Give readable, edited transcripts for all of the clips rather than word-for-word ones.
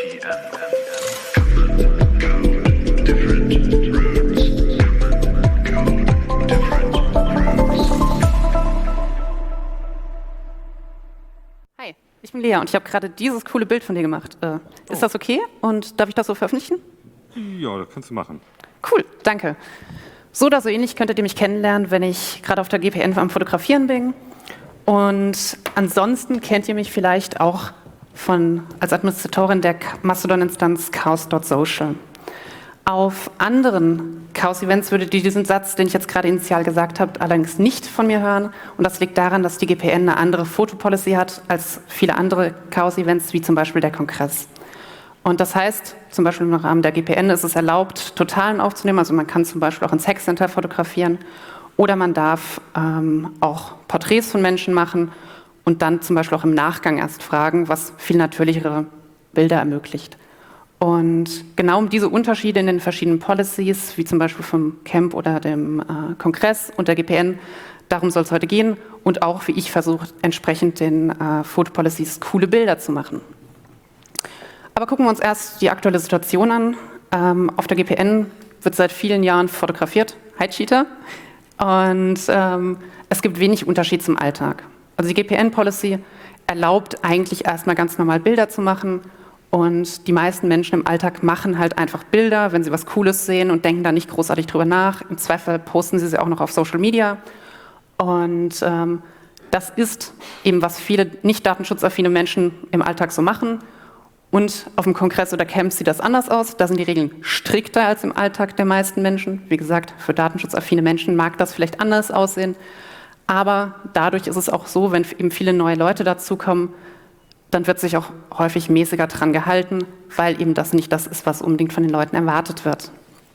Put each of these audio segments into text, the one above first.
Hi, ich bin Lea und ich habe gerade dieses coole Bild von dir gemacht. Ist das okay und darf ich das so veröffentlichen? Ja, das kannst du machen. Cool, danke. So oder so ähnlich könntet ihr mich kennenlernen, wenn ich gerade auf der GPN am Fotografieren bin. Und ansonsten kennt ihr mich vielleicht auch als Administratorin der Mastodon-Instanz chaos.social. Auf anderen Chaos-Events würdet ihr diesen Satz, den ich jetzt gerade initial gesagt habe, allerdings nicht von mir hören. Und das liegt daran, dass die GPN eine andere Fotopolicy hat als viele andere Chaos-Events, wie zum Beispiel der Kongress. Und das heißt, zum Beispiel im Rahmen der GPN ist es erlaubt, Totalen aufzunehmen. Also man kann zum Beispiel auch ins Hackcenter fotografieren. Oder man darf auch Porträts von Menschen machen und dann zum Beispiel auch im Nachgang erst fragen, was viel natürlichere Bilder ermöglicht. Und genau um diese Unterschiede in den verschiedenen Policies, wie zum Beispiel vom Camp oder dem Kongress und der GPN, darum soll es heute gehen. Und auch, wie ich versuche, entsprechend den Fotopolicies coole Bilder zu machen. Aber gucken wir uns erst die aktuelle Situation an. Auf der GPN wird seit vielen Jahren fotografiert. Hi, Cheater. Und es gibt wenig Unterschied zum Alltag. Also die GPN-Policy erlaubt eigentlich erstmal ganz normal Bilder zu machen. Und die meisten Menschen im Alltag machen halt einfach Bilder, wenn sie was Cooles sehen und denken da nicht großartig drüber nach. Im Zweifel posten sie auch noch auf Social Media. Und das ist eben, was viele nicht datenschutzaffine Menschen im Alltag so machen. Und auf dem Kongress oder Camp sieht das anders aus. Da sind die Regeln strikter als im Alltag der meisten Menschen. Wie gesagt, für datenschutzaffine Menschen mag das vielleicht anders aussehen. Aber dadurch ist es auch so, wenn eben viele neue Leute dazukommen, dann wird sich auch häufig mäßiger dran gehalten, weil eben das nicht das ist, was unbedingt von den Leuten erwartet wird.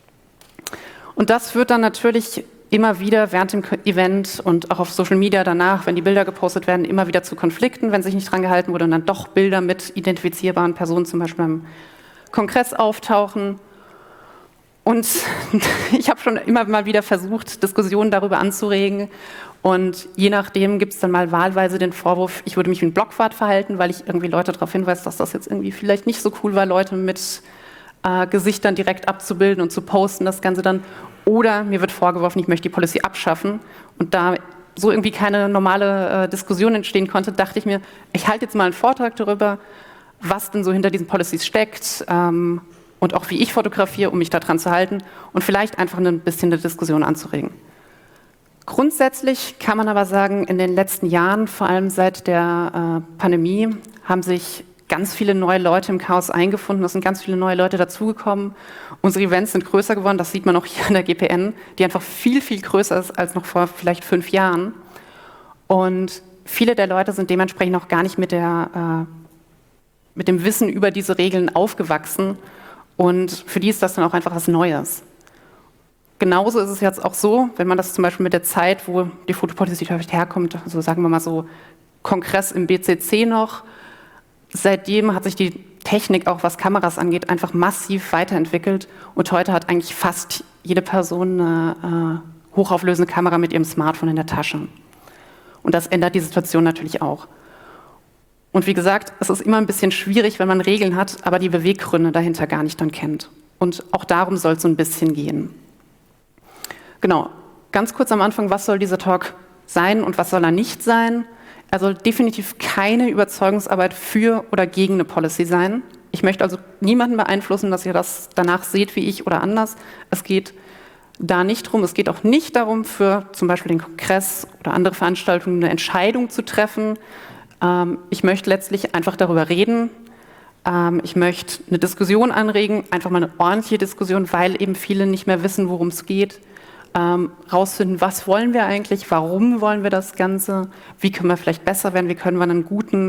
Und das führt dann natürlich immer wieder während dem Event und auch auf Social Media danach, wenn die Bilder gepostet werden, immer wieder zu Konflikten, wenn sich nicht dran gehalten wurde und dann doch Bilder mit identifizierbaren Personen zum Beispiel beim Kongress auftauchen. Und ich habe schon immer mal wieder versucht, Diskussionen darüber anzuregen. Und je nachdem gibt es dann mal wahlweise den Vorwurf, ich würde mich wie ein Blockwart verhalten, weil ich irgendwie Leute darauf hinweise, dass das jetzt irgendwie vielleicht nicht so cool war, Leute mit Gesichtern direkt abzubilden und zu posten, das Ganze dann. Oder mir wird vorgeworfen, ich möchte die Policy abschaffen. Und da so irgendwie keine normale Diskussion entstehen konnte, dachte ich mir, ich halte jetzt mal einen Vortrag darüber, was denn so hinter diesen Policies steckt und auch wie ich fotografiere, um mich daran zu halten und vielleicht einfach ein bisschen eine Diskussion anzuregen. Grundsätzlich kann man aber sagen, in den letzten Jahren, vor allem seit der Pandemie, haben sich ganz viele neue Leute im Chaos eingefunden, es sind ganz viele neue Leute dazugekommen. Unsere Events sind größer geworden, das sieht man auch hier an der GPN, die einfach viel, viel größer ist als noch vor vielleicht 5 Jahren. Und viele der Leute sind dementsprechend auch gar nicht mit dem Wissen über diese Regeln aufgewachsen. Und für die ist das dann auch einfach was Neues. Genauso ist es jetzt auch so, wenn man das zum Beispiel mit der Zeit, wo die Fotopolicy häufig herkommt, also sagen wir mal so Kongress im BCC noch, seitdem hat sich die Technik, auch was Kameras angeht, einfach massiv weiterentwickelt und heute hat eigentlich fast jede Person eine hochauflösende Kamera mit ihrem Smartphone in der Tasche. Und das ändert die Situation natürlich auch. Und wie gesagt, es ist immer ein bisschen schwierig, wenn man Regeln hat, aber die Beweggründe dahinter gar nicht dann kennt. Und auch darum soll es so ein bisschen gehen. Genau, ganz kurz am Anfang, was soll dieser Talk sein und was soll er nicht sein? Er soll definitiv keine Überzeugungsarbeit für oder gegen eine Policy sein. Ich möchte also niemanden beeinflussen, dass ihr das danach seht wie ich oder anders. Es geht da nicht drum. Es geht auch nicht darum, für zum Beispiel den Kongress oder andere Veranstaltungen eine Entscheidung zu treffen. Ich möchte letztlich einfach darüber reden. Ich möchte eine Diskussion anregen, einfach mal eine ordentliche Diskussion, weil eben viele nicht mehr wissen, worum es geht. Rausfinden, was wollen wir eigentlich, warum wollen wir das Ganze, wie können wir vielleicht besser werden, wie können wir ein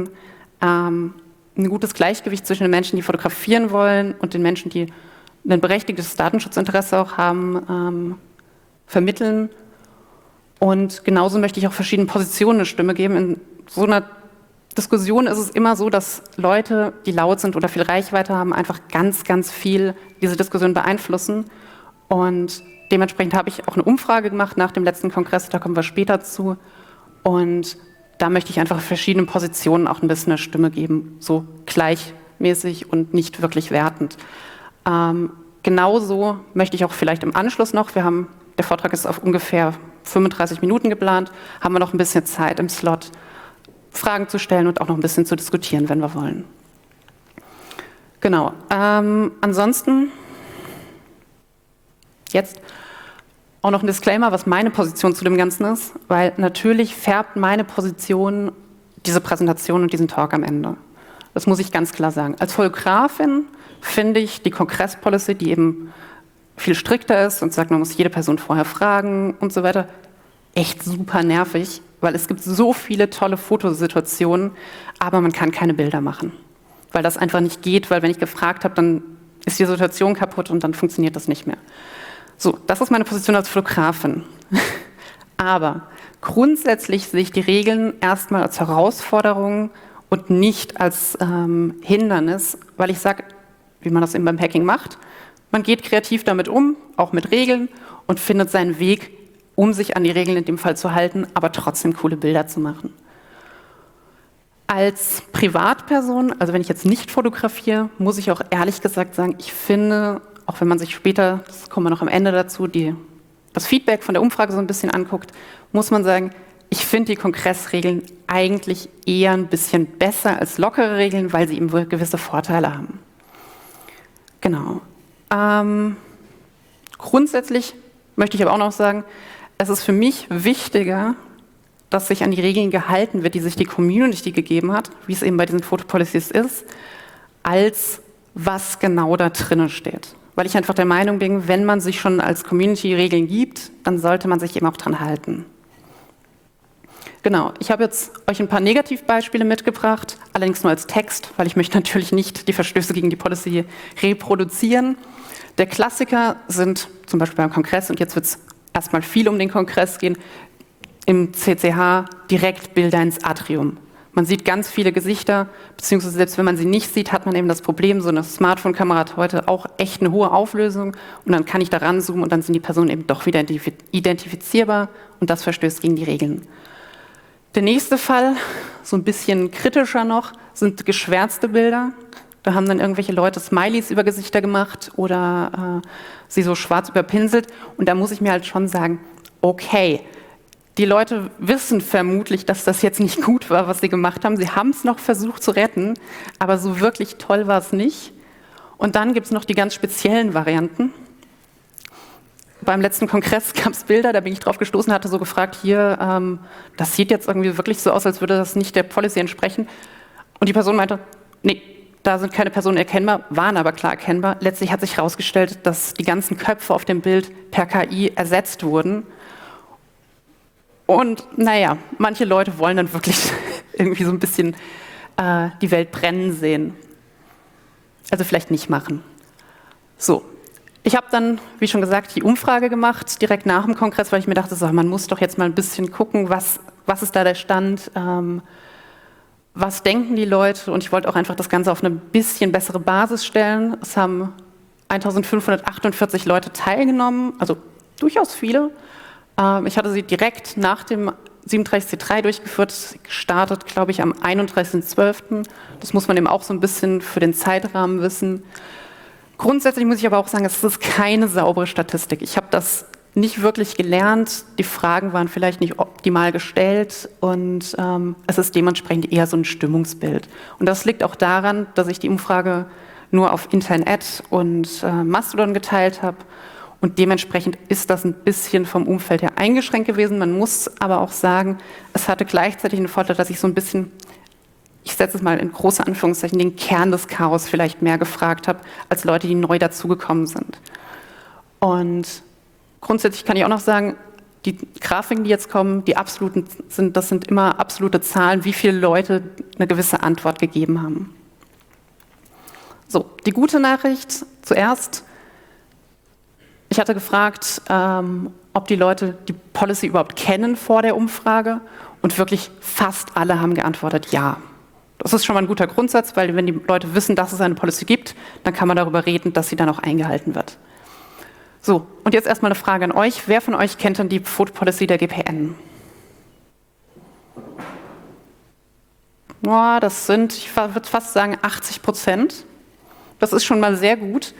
gutes Gleichgewicht zwischen den Menschen, die fotografieren wollen und den Menschen, die ein berechtigtes Datenschutzinteresse auch haben, vermitteln. Und genauso möchte ich auch verschiedenen Positionen eine Stimme geben. In so einer Diskussion ist es immer so, dass Leute, die laut sind oder viel Reichweite haben, einfach ganz, ganz viel diese Diskussion beeinflussen. Und dementsprechend habe ich auch eine Umfrage gemacht nach dem letzten Kongress, da kommen wir später zu. Und da möchte ich einfach verschiedenen Positionen auch ein bisschen eine Stimme geben, so gleich zweckmäßig und nicht wirklich wertend. Genauso möchte ich auch vielleicht im Anschluss noch, der Vortrag ist auf ungefähr 35 Minuten geplant, haben wir noch ein bisschen Zeit im Slot, Fragen zu stellen und auch noch ein bisschen zu diskutieren, wenn wir wollen. Genau. Ansonsten jetzt auch noch ein Disclaimer, was meine Position zu dem Ganzen ist, weil natürlich färbt meine Position diese Präsentation und diesen Talk am Ende. Das muss ich ganz klar sagen. Als Fotografin finde ich die Kongress-Policy, die eben viel strikter ist und sagt, man muss jede Person vorher fragen und so weiter, echt super nervig, weil es gibt so viele tolle Fotosituationen, aber man kann keine Bilder machen, weil das einfach nicht geht, weil wenn ich gefragt habe, dann ist die Situation kaputt und dann funktioniert das nicht mehr. So, das ist meine Position als Fotografin. Aber grundsätzlich sehe ich die Regeln erstmal als Herausforderung und nicht als Hindernis, weil ich sage, wie man das eben beim Hacking macht, man geht kreativ damit um, auch mit Regeln und findet seinen Weg, um sich an die Regeln in dem Fall zu halten, aber trotzdem coole Bilder zu machen. Als Privatperson, also wenn ich jetzt nicht fotografiere, muss ich auch ehrlich gesagt sagen, ich finde, auch wenn man sich später, das kommen wir noch am Ende dazu, das Feedback von der Umfrage so ein bisschen anguckt, muss man sagen, ich finde die Kongressregeln eigentlich eher ein bisschen besser als lockere Regeln, weil sie eben gewisse Vorteile haben. Genau. Grundsätzlich möchte ich aber auch noch sagen, es ist für mich wichtiger, dass sich an die Regeln gehalten wird, die sich die Community gegeben hat, wie es eben bei diesen Fotopolicies ist, als was genau da drinnen steht. Weil ich einfach der Meinung bin, wenn man sich schon als Community Regeln gibt, dann sollte man sich eben auch dran halten. Genau, ich habe jetzt euch ein paar Negativbeispiele mitgebracht, allerdings nur als Text, weil ich möchte natürlich nicht die Verstöße gegen die Policy reproduzieren. Der Klassiker sind zum Beispiel beim Kongress, und jetzt wird es erstmal viel um den Kongress gehen, im CCH direkt Bilder ins Atrium. Man sieht ganz viele Gesichter, beziehungsweise selbst wenn man sie nicht sieht, hat man eben das Problem, so eine Smartphone-Kamera hat heute auch echt eine hohe Auflösung und dann kann ich da ranzoomen und dann sind die Personen eben doch wieder identifizierbar und das verstößt gegen die Regeln. Der nächste Fall, so ein bisschen kritischer noch, sind geschwärzte Bilder. Da haben dann irgendwelche Leute Smileys über Gesichter gemacht oder sie so schwarz überpinselt. Und da muss ich mir halt schon sagen, okay, die Leute wissen vermutlich, dass das jetzt nicht gut war, was sie gemacht haben. Sie haben es noch versucht zu retten, aber so wirklich toll war es nicht. Und dann gibt es noch die ganz speziellen Varianten. Beim letzten Kongress gab es Bilder, da bin ich drauf gestoßen, hatte so gefragt, hier, das sieht jetzt irgendwie wirklich so aus, als würde das nicht der Policy entsprechen. Und die Person meinte, nee, da sind keine Personen erkennbar, waren aber klar erkennbar. Letztlich hat sich herausgestellt, dass die ganzen Köpfe auf dem Bild per KI ersetzt wurden. Und naja, manche Leute wollen dann wirklich irgendwie so ein bisschen die Welt brennen sehen. Also vielleicht nicht machen. So. Ich habe dann, wie schon gesagt, die Umfrage gemacht, direkt nach dem Kongress, weil ich mir dachte, so, man muss doch jetzt mal ein bisschen gucken, was ist da der Stand, was denken die Leute, und ich wollte auch einfach das Ganze auf eine bisschen bessere Basis stellen. Es haben 1548 Leute teilgenommen, also durchaus viele. Ich hatte sie direkt nach dem 37C3 durchgeführt, gestartet, glaube ich, am 31.12. Das muss man eben auch so ein bisschen für den Zeitrahmen wissen. Grundsätzlich muss ich aber auch sagen, es ist keine saubere Statistik. Ich habe das nicht wirklich gelernt. Die Fragen waren vielleicht nicht optimal gestellt und es ist dementsprechend eher so ein Stimmungsbild. Und das liegt auch daran, dass ich die Umfrage nur auf Internet und Mastodon geteilt habe. Und dementsprechend ist das ein bisschen vom Umfeld her eingeschränkt gewesen. Man muss aber auch sagen, es hatte gleichzeitig einen Vorteil, dass ich so ein bisschen, ich setze es mal in große Anführungszeichen, den Kern des Chaos vielleicht mehr gefragt habe, als Leute, die neu dazugekommen sind. Und grundsätzlich kann ich auch noch sagen, die Grafiken, die jetzt kommen, das sind immer absolute Zahlen, wie viele Leute eine gewisse Antwort gegeben haben. So, die gute Nachricht zuerst. Ich hatte gefragt, ob die Leute die Policy überhaupt kennen vor der Umfrage, und wirklich fast alle haben geantwortet, ja. Das ist schon mal ein guter Grundsatz, weil wenn die Leute wissen, dass es eine Policy gibt, dann kann man darüber reden, dass sie dann auch eingehalten wird. So, und jetzt erstmal eine Frage an euch. Wer von euch kennt denn die Fotopolicy der GPN? Das sind, ich würde fast sagen, 80%. Das ist schon mal sehr gut.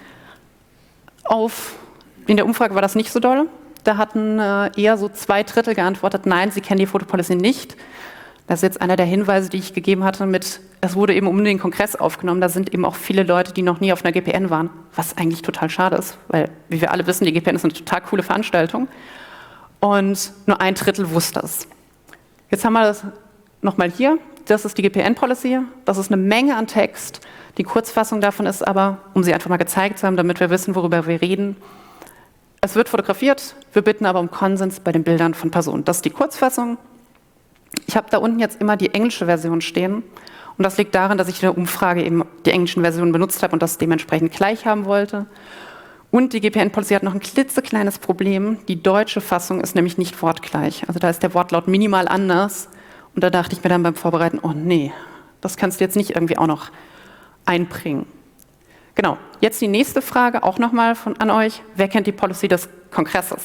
In der Umfrage war das nicht so doll. Da hatten eher so 2/3 geantwortet, nein, sie kennen die Fotopolicy nicht. Das ist jetzt einer der Hinweise, die ich gegeben hatte es wurde eben um den Kongress aufgenommen. Da sind eben auch viele Leute, die noch nie auf einer GPN waren, was eigentlich total schade ist, weil, wie wir alle wissen, die GPN ist eine total coole Veranstaltung. Und nur 1/3 wusste es. Jetzt haben wir das nochmal hier. Das ist die GPN-Policy. Das ist eine Menge an Text. Die Kurzfassung davon ist aber, um sie einfach mal gezeigt zu haben, damit wir wissen, worüber wir reden. Es wird fotografiert, wir bitten aber um Konsens bei den Bildern von Personen. Das ist die Kurzfassung. Ich habe da unten jetzt immer die englische Version stehen. Und das liegt daran, dass ich in der Umfrage eben die englischen Versionen benutzt habe und das dementsprechend gleich haben wollte. Und die GPN-Policy hat noch ein klitzekleines Problem. Die deutsche Fassung ist nämlich nicht wortgleich. Also da ist der Wortlaut minimal anders. Und da dachte ich mir dann beim Vorbereiten, oh nee, das kannst du jetzt nicht irgendwie auch noch einbringen. Genau, jetzt die nächste Frage, auch nochmal an euch. Wer kennt die Policy des Kongresses?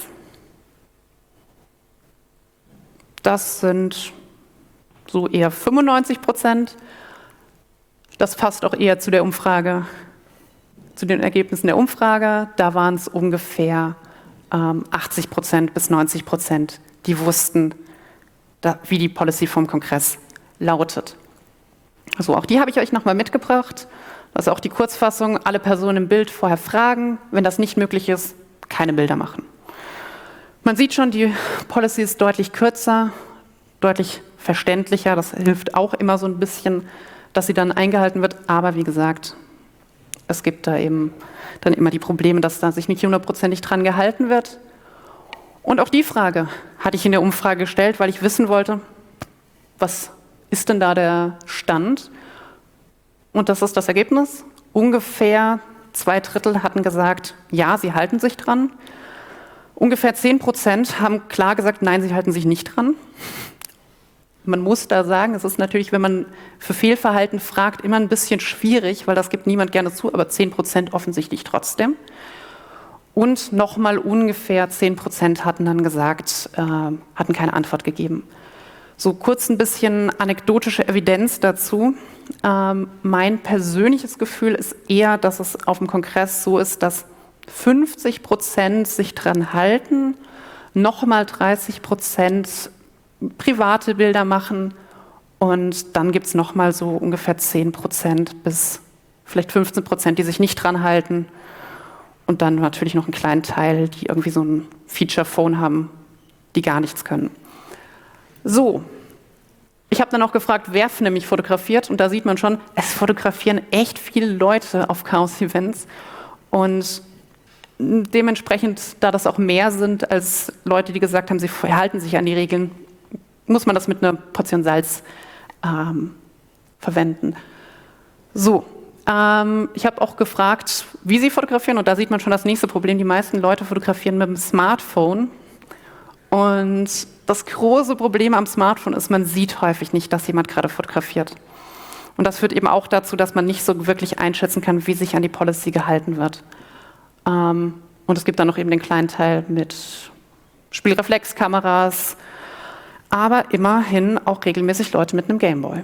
Das sind so eher 95%. Das passt auch eher zu der Umfrage, zu den Ergebnissen der Umfrage. Da waren es ungefähr 80% bis 90%, die wussten, wie die Policy vom Kongress lautet. Also auch die habe ich euch nochmal mitgebracht. Das ist auch die Kurzfassung. Alle Personen im Bild vorher fragen. Wenn das nicht möglich ist, keine Bilder machen. Man sieht schon, die Policy ist deutlich kürzer, deutlich verständlicher. Das hilft auch immer so ein bisschen, dass sie dann eingehalten wird. Aber wie gesagt, es gibt da eben dann immer die Probleme, dass da sich nicht 100%ig dran gehalten wird. Und auch die Frage hatte ich in der Umfrage gestellt, weil ich wissen wollte, was ist denn da der Stand? Und das ist das Ergebnis. Ungefähr 2/3 hatten gesagt, ja, sie halten sich dran. Ungefähr 10% haben klar gesagt, nein, sie halten sich nicht dran. Man muss da sagen, es ist natürlich, wenn man für Fehlverhalten fragt, immer ein bisschen schwierig, weil das gibt niemand gerne zu, aber 10% offensichtlich trotzdem. Und nochmal ungefähr 10% hatten dann gesagt, hatten keine Antwort gegeben. So kurz ein bisschen anekdotische Evidenz dazu. Mein persönliches Gefühl ist eher, dass es auf dem Kongress so ist, dass 50% sich dran halten, nochmal 30% private Bilder machen und dann gibt es nochmal so ungefähr 10% bis vielleicht 15%, die sich nicht dran halten und dann natürlich noch einen kleinen Teil, die irgendwie so ein Feature-Phone haben, die gar nichts können. So, ich habe dann auch gefragt, wer nämlich fotografiert und da sieht man schon, es fotografieren echt viele Leute auf Chaos-Events und dementsprechend, da das auch mehr sind als Leute, die gesagt haben, sie halten sich an die Regeln, muss man das mit einer Portion Salz verwenden. So, ich habe auch gefragt, wie sie fotografieren und da sieht man schon das nächste Problem. Die meisten Leute fotografieren mit dem Smartphone und das große Problem am Smartphone ist, man sieht häufig nicht, dass jemand gerade fotografiert. Und das führt eben auch dazu, dass man nicht so wirklich einschätzen kann, wie sich an die Policy gehalten wird. Und es gibt dann noch eben den kleinen Teil mit Spielreflexkameras, aber immerhin auch regelmäßig Leute mit einem Gameboy.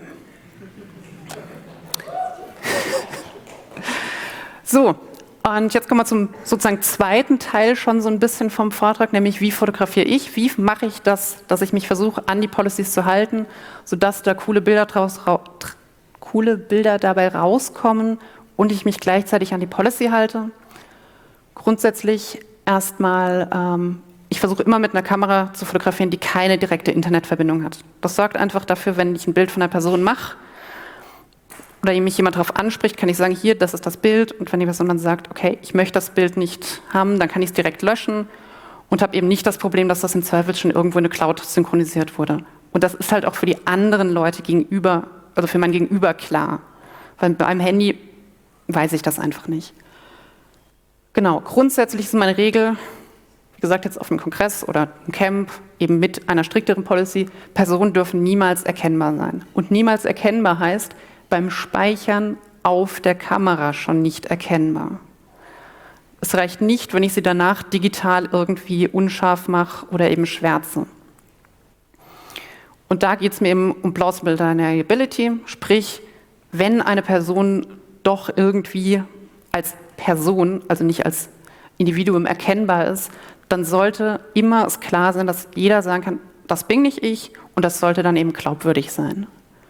So, und jetzt kommen wir zum sozusagen zweiten Teil schon so ein bisschen vom Vortrag, nämlich wie fotografiere ich, wie mache ich das, dass ich mich versuche, an die Policies zu halten, sodass da coole Bilder dabei rauskommen und ich mich gleichzeitig an die Policy halte. Grundsätzlich erstmal, ich versuche immer mit einer Kamera zu fotografieren, die keine direkte Internetverbindung hat. Das sorgt einfach dafür, wenn ich ein Bild von einer Person mache oder mich jemand darauf anspricht, kann ich sagen, hier, das ist das Bild. Und wenn die Person dann sagt, okay, ich möchte das Bild nicht haben, dann kann ich es direkt löschen und habe eben nicht das Problem, dass das im Zweifel schon irgendwo in eine Cloud synchronisiert wurde. Und das ist halt auch für die anderen Leute gegenüber, also für mein Gegenüber klar. Weil bei einem Handy weiß ich das einfach nicht. Genau, grundsätzlich ist meine Regel, wie gesagt, jetzt auf dem Kongress oder im Camp, eben mit einer strikteren Policy, Personen dürfen niemals erkennbar sein. Und niemals erkennbar heißt, beim Speichern auf der Kamera schon nicht erkennbar. Es reicht nicht, wenn ich sie danach digital irgendwie unscharf mache oder eben schwärze. Und da geht es mir eben um Plausible Deniability, sprich, wenn eine Person doch irgendwie als Person, also nicht als Individuum erkennbar ist, dann sollte immer es klar sein, dass jeder sagen kann, das bin nicht ich und das sollte dann eben glaubwürdig sein.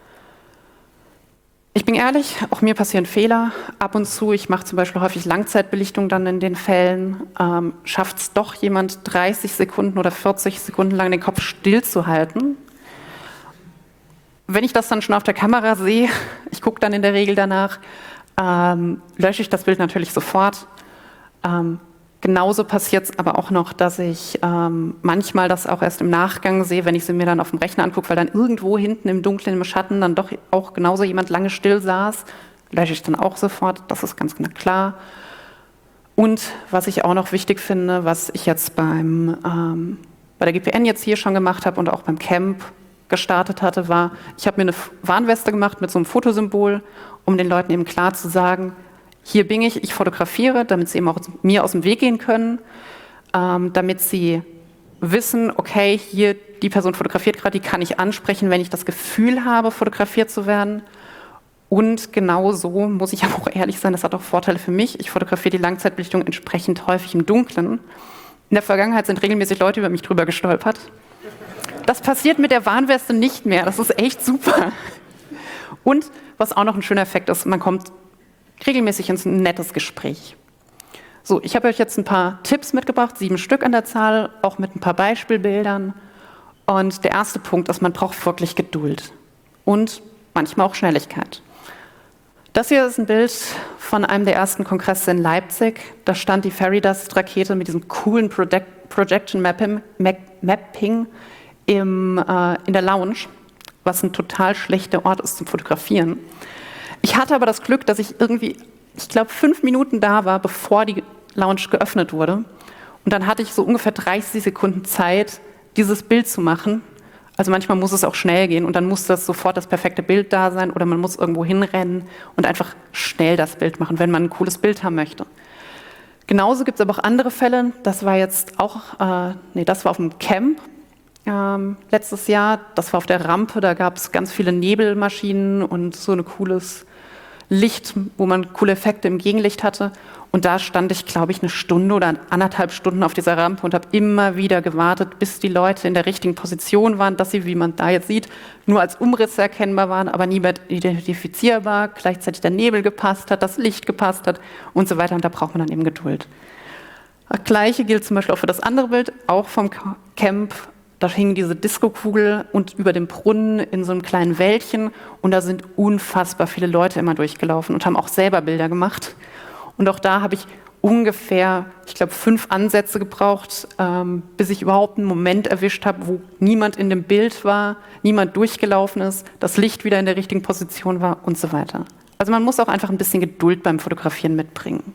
Ich bin ehrlich, auch mir passieren Fehler ab und zu. Ich mache zum Beispiel häufig Langzeitbelichtung dann in den Fällen. Schafft es doch jemand 30 Sekunden oder 40 Sekunden lang den Kopf stillzuhalten? Wenn ich das dann schon auf der Kamera sehe, ich gucke dann in der Regel danach, lösche ich das Bild natürlich sofort. Genauso passiert es aber auch noch, dass ich manchmal das auch erst im Nachgang sehe, wenn ich sie mir dann auf dem Rechner angucke, weil dann irgendwo hinten im Dunkeln, im Schatten dann doch auch genauso jemand lange still saß, lösche ich dann auch sofort, das ist ganz klar. Und was ich auch noch wichtig finde, was ich jetzt bei der GPN jetzt hier schon gemacht habe und auch beim Camp gestartet hatte, war, ich habe mir eine Warnweste gemacht mit so einem Fotosymbol, um den Leuten eben klar zu sagen, hier bin ich fotografiere, damit sie eben auch mir aus dem Weg gehen können, damit sie wissen, okay, hier die Person fotografiert gerade, die kann ich ansprechen, wenn ich das Gefühl habe, fotografiert zu werden. Und genau so muss ich aber auch ehrlich sein, das hat auch Vorteile für mich. Ich fotografiere die Langzeitbelichtung entsprechend häufig im Dunkeln. In der Vergangenheit sind regelmäßig Leute über mich drüber gestolpert. Das passiert mit der Warnweste nicht mehr, das ist echt super. Und was auch noch ein schöner Effekt ist, man kommt regelmäßig ins nettes Gespräch. So, ich habe euch jetzt ein paar Tipps mitgebracht, 7 Stück an der Zahl, auch mit ein paar Beispielbildern. Und der erste Punkt ist, man braucht wirklich Geduld und manchmal auch Schnelligkeit. Das hier ist ein Bild von einem der ersten Kongresse in Leipzig. Da stand die Fairy-Dust-Rakete mit diesem coolen Projection Mapping in der Lounge, was ein total schlechter Ort ist zum Fotografieren. Ich hatte aber das Glück, dass ich irgendwie, ich glaube, 5 Minuten da war, bevor die Lounge geöffnet wurde. Und dann hatte ich so ungefähr 30 Sekunden Zeit, dieses Bild zu machen. Also manchmal muss es auch schnell gehen und dann muss das sofort das perfekte Bild da sein oder man muss irgendwo hinrennen und einfach schnell das Bild machen, wenn man ein cooles Bild haben möchte. Genauso gibt es aber auch andere Fälle. Das war jetzt auch, das war auf dem Camp letztes Jahr. Das war auf der Rampe, da gab es ganz viele Nebelmaschinen und so ein cooles Licht, wo man coole Effekte im Gegenlicht hatte. Und da stand ich, glaube ich, 1 Stunde oder 1,5 Stunden auf dieser Rampe und habe immer wieder gewartet, bis die Leute in der richtigen Position waren, dass sie, wie man da jetzt sieht, nur als Umrisse erkennbar waren, aber nie mehr identifizierbar, gleichzeitig der Nebel gepasst hat, das Licht gepasst hat und so weiter. Und da braucht man dann eben Geduld. Das Gleiche gilt zum Beispiel auch für das andere Bild, auch vom Camp. Da hing diese Diskokugel und über dem Brunnen in so einem kleinen Wäldchen und da sind unfassbar viele Leute immer durchgelaufen und haben auch selber Bilder gemacht. Und auch da habe ich ungefähr, ich glaube, 5 Ansätze gebraucht, bis ich überhaupt einen Moment erwischt habe, wo niemand in dem Bild war, niemand durchgelaufen ist, das Licht wieder in der richtigen Position war und so weiter. Also man muss auch einfach ein bisschen Geduld beim Fotografieren mitbringen.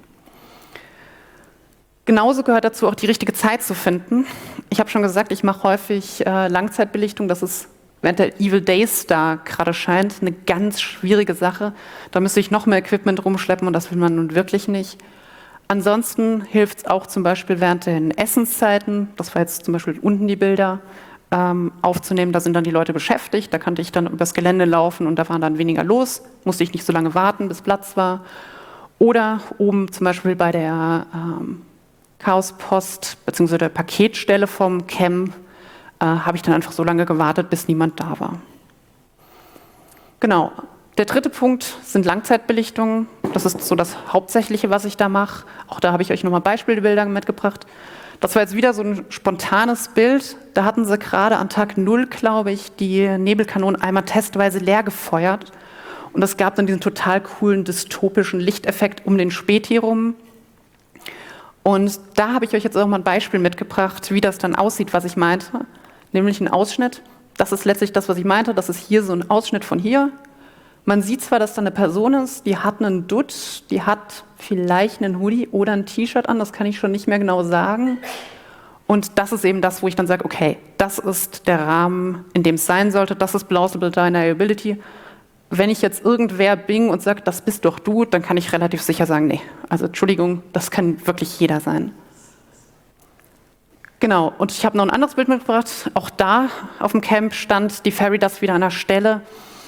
Genauso gehört dazu auch die richtige Zeit zu finden. Ich habe schon gesagt, ich mache häufig Langzeitbelichtung. Das ist, während der Evil Day Star gerade scheint, eine ganz schwierige Sache. Da müsste ich noch mehr Equipment rumschleppen und das will man nun wirklich nicht. Ansonsten hilft es auch zum Beispiel während den Essenszeiten, das war jetzt zum Beispiel unten die Bilder, aufzunehmen. Da sind dann die Leute beschäftigt, da konnte ich dann übers Gelände laufen und da war dann weniger los, musste ich nicht so lange warten, bis Platz war. Oder oben zum Beispiel bei der Chaospost bzw. der Paketstelle vom Camp habe ich dann einfach so lange gewartet, bis niemand da war. Genau. Der dritte Punkt sind Langzeitbelichtungen. Das ist so das Hauptsächliche, was ich da mache. Auch da habe ich euch nochmal Beispielbilder mitgebracht. Das war jetzt wieder so ein spontanes Bild. Da hatten sie gerade an Tag 0, glaube ich, die Nebelkanonen einmal testweise leer gefeuert. Und es gab dann diesen total coolen dystopischen Lichteffekt um den Späti rum. Und da habe ich euch jetzt auch mal ein Beispiel mitgebracht, wie das dann aussieht, was ich meinte. Nämlich ein Ausschnitt. Das ist letztlich das, was ich meinte. Das ist hier so ein Ausschnitt von hier. Man sieht zwar, dass da eine Person ist, die hat einen Dutt, die hat vielleicht einen Hoodie oder ein T-Shirt an, das kann ich schon nicht mehr genau sagen. Und das ist eben das, wo ich dann sage, okay, das ist der Rahmen, in dem es sein sollte, das ist Plausible Deniability. Wenn ich jetzt irgendwer bin und sage, das bist doch du, dann kann ich relativ sicher sagen, nee, also Entschuldigung, das kann wirklich jeder sein. Genau, und ich habe noch ein anderes Bild mitgebracht. Auch da auf dem Camp stand die Fairy Dust wieder an der Stelle,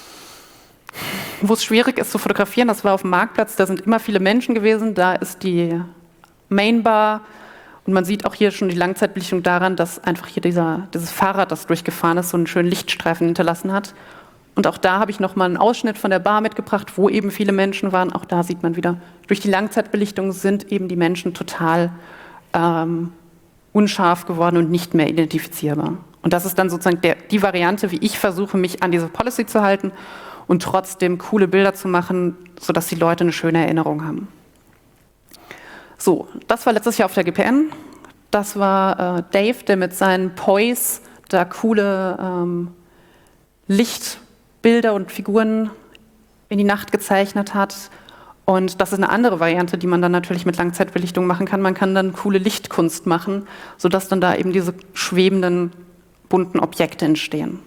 wo es schwierig ist zu fotografieren. Das war auf dem Marktplatz, da sind immer viele Menschen gewesen. Da ist die Mainbar und man sieht auch hier schon die Langzeitbelichtung daran, dass einfach hier dieses Fahrrad, das durchgefahren ist, so einen schönen Lichtstreifen hinterlassen hat. Und auch da habe ich nochmal einen Ausschnitt von der Bar mitgebracht, wo eben viele Menschen waren. Auch da sieht man wieder, durch die Langzeitbelichtung sind eben die Menschen total unscharf geworden und nicht mehr identifizierbar. Und das ist dann sozusagen die Variante, wie ich versuche, mich an diese Policy zu halten und trotzdem coole Bilder zu machen, sodass die Leute eine schöne Erinnerung haben. So, das war letztes Jahr auf der GPN. Das war Dave, der mit seinen Poise da coole Lichtbilder und Figuren in die Nacht gezeichnet hat. Und das ist eine andere Variante, die man dann natürlich mit Langzeitbelichtung machen kann. Man kann dann coole Lichtkunst machen, sodass dann da eben diese schwebenden, bunten Objekte entstehen.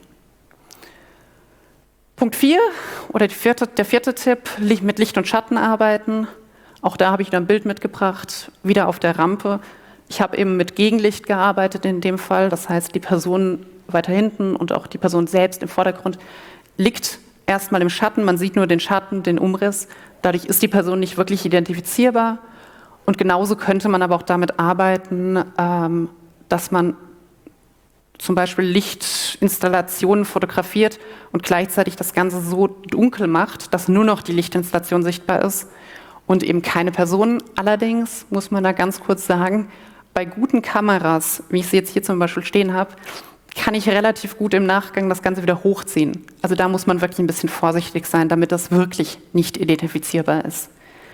Punkt 4 oder der vierte Tipp, mit Licht und Schatten arbeiten. Auch da habe ich wieder ein Bild mitgebracht, wieder auf der Rampe. Ich habe eben mit Gegenlicht gearbeitet in dem Fall. Das heißt, die Person weiter hinten und auch die Person selbst im Vordergrund liegt erstmal im Schatten. Man sieht nur den Schatten, den Umriss. Dadurch ist die Person nicht wirklich identifizierbar. Und genauso könnte man aber auch damit arbeiten, dass man zum Beispiel Lichtinstallationen fotografiert und gleichzeitig das Ganze so dunkel macht, dass nur noch die Lichtinstallation sichtbar ist und eben keine Person. Allerdings muss man da ganz kurz sagen, bei guten Kameras, wie ich sie jetzt hier zum Beispiel stehen habe, kann ich relativ gut im Nachgang das Ganze wieder hochziehen. Also da muss man wirklich ein bisschen vorsichtig sein, damit das wirklich nicht identifizierbar ist.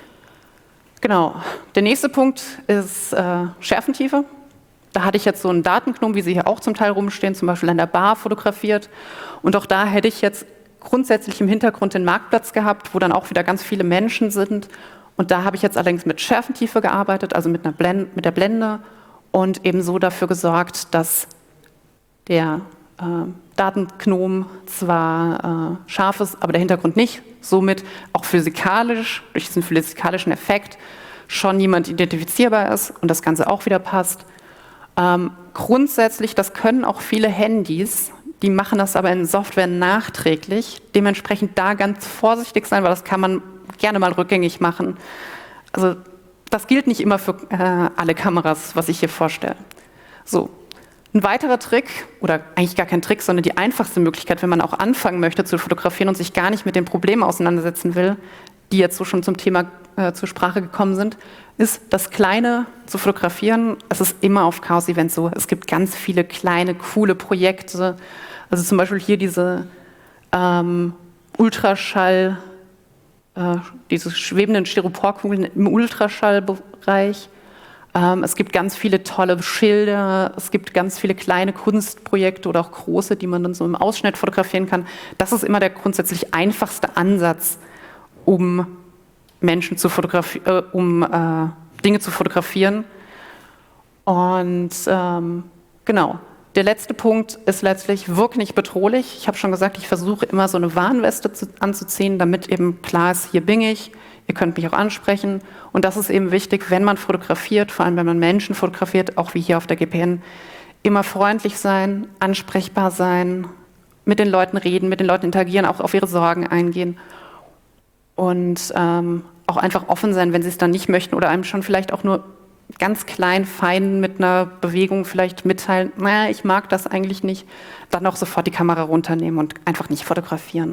Genau. Der nächste Punkt ist Schärfentiefe. Da hatte ich jetzt so einen Datenknoten, wie sie hier auch zum Teil rumstehen, zum Beispiel an der Bar fotografiert. Und auch da hätte ich jetzt grundsätzlich im Hintergrund den Marktplatz gehabt, wo dann auch wieder ganz viele Menschen sind. Und da habe ich jetzt allerdings mit Schärfentiefe gearbeitet, also mit der Blende und eben so dafür gesorgt, dass der Datenknoten zwar scharf ist, aber der Hintergrund nicht. Somit auch physikalisch, durch diesen physikalischen Effekt, schon jemand identifizierbar ist und das Ganze auch wieder passt. Grundsätzlich, das können auch viele Handys, die machen das aber in Software nachträglich. Dementsprechend da ganz vorsichtig sein, weil das kann man gerne mal rückgängig machen. Also das gilt nicht immer für alle Kameras, was ich hier vorstelle. So, ein weiterer Trick, oder eigentlich gar kein Trick, sondern die einfachste Möglichkeit, wenn man auch anfangen möchte zu fotografieren und sich gar nicht mit den Problemen auseinandersetzen will, die jetzt so schon zum Thema zur Sprache gekommen sind, ist das Kleine zu fotografieren. Es ist immer auf Chaos Events so. Es gibt ganz viele kleine, coole Projekte. Also zum Beispiel hier diese Ultraschall, diese schwebenden Styroporkugeln im Ultraschallbereich. Es gibt ganz viele tolle Schilder, es gibt ganz viele kleine Kunstprojekte oder auch große, die man dann so im Ausschnitt fotografieren kann. Das ist immer der grundsätzlich einfachste Ansatz, um Menschen zu fotografieren, Dinge zu fotografieren. Und genau, der letzte Punkt ist letztlich, wirk nicht bedrohlich. Ich habe schon gesagt, ich versuche immer so eine Warnweste anzuziehen, damit eben klar ist, hier bin ich. Ihr könnt mich auch ansprechen. Und das ist eben wichtig, wenn man fotografiert, vor allem wenn man Menschen fotografiert, auch wie hier auf der GPN, immer freundlich sein, ansprechbar sein, mit den Leuten reden, mit den Leuten interagieren, auch auf ihre Sorgen eingehen. Und auch einfach offen sein, wenn sie es dann nicht möchten oder einem schon vielleicht auch nur ganz klein, fein mit einer Bewegung vielleicht mitteilen, naja, ich mag das eigentlich nicht, dann auch sofort die Kamera runternehmen und einfach nicht fotografieren.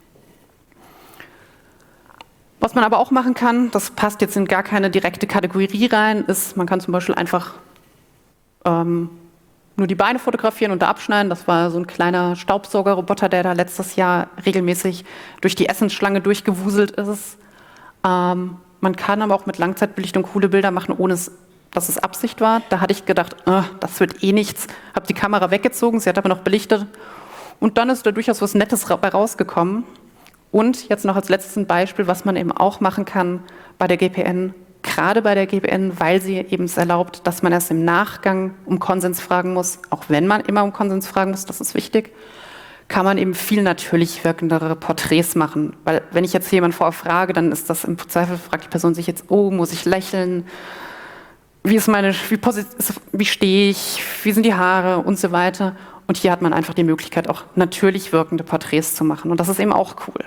Was man aber auch machen kann, das passt jetzt in gar keine direkte Kategorie rein, ist, man kann zum Beispiel einfach nur die Beine fotografieren und da abschneiden. Das war so ein kleiner Staubsaugerroboter, der da letztes Jahr regelmäßig durch die Essensschlange durchgewuselt ist. Man kann aber auch mit Langzeitbelichtung coole Bilder machen, ohne dass es Absicht war. Da hatte ich gedacht, das wird eh nichts. Habe die Kamera weggezogen, sie hat aber noch belichtet. Und dann ist da durchaus was Nettes bei rausgekommen. Und jetzt noch als letztes Beispiel, was man eben auch machen kann bei der GPN, gerade bei der GPN, weil sie eben es erlaubt, dass man erst im Nachgang um Konsens fragen muss, auch wenn man immer um Konsens fragen muss, das ist wichtig, kann man eben viel natürlich wirkendere Porträts machen. Weil wenn ich jetzt jemanden vorher frage, dann ist das im Zweifel, fragt die Person sich jetzt, oh, muss ich lächeln? wie stehe ich, wie sind die Haare und so weiter. Und hier hat man einfach die Möglichkeit, auch natürlich wirkende Porträts zu machen. Und das ist eben auch cool.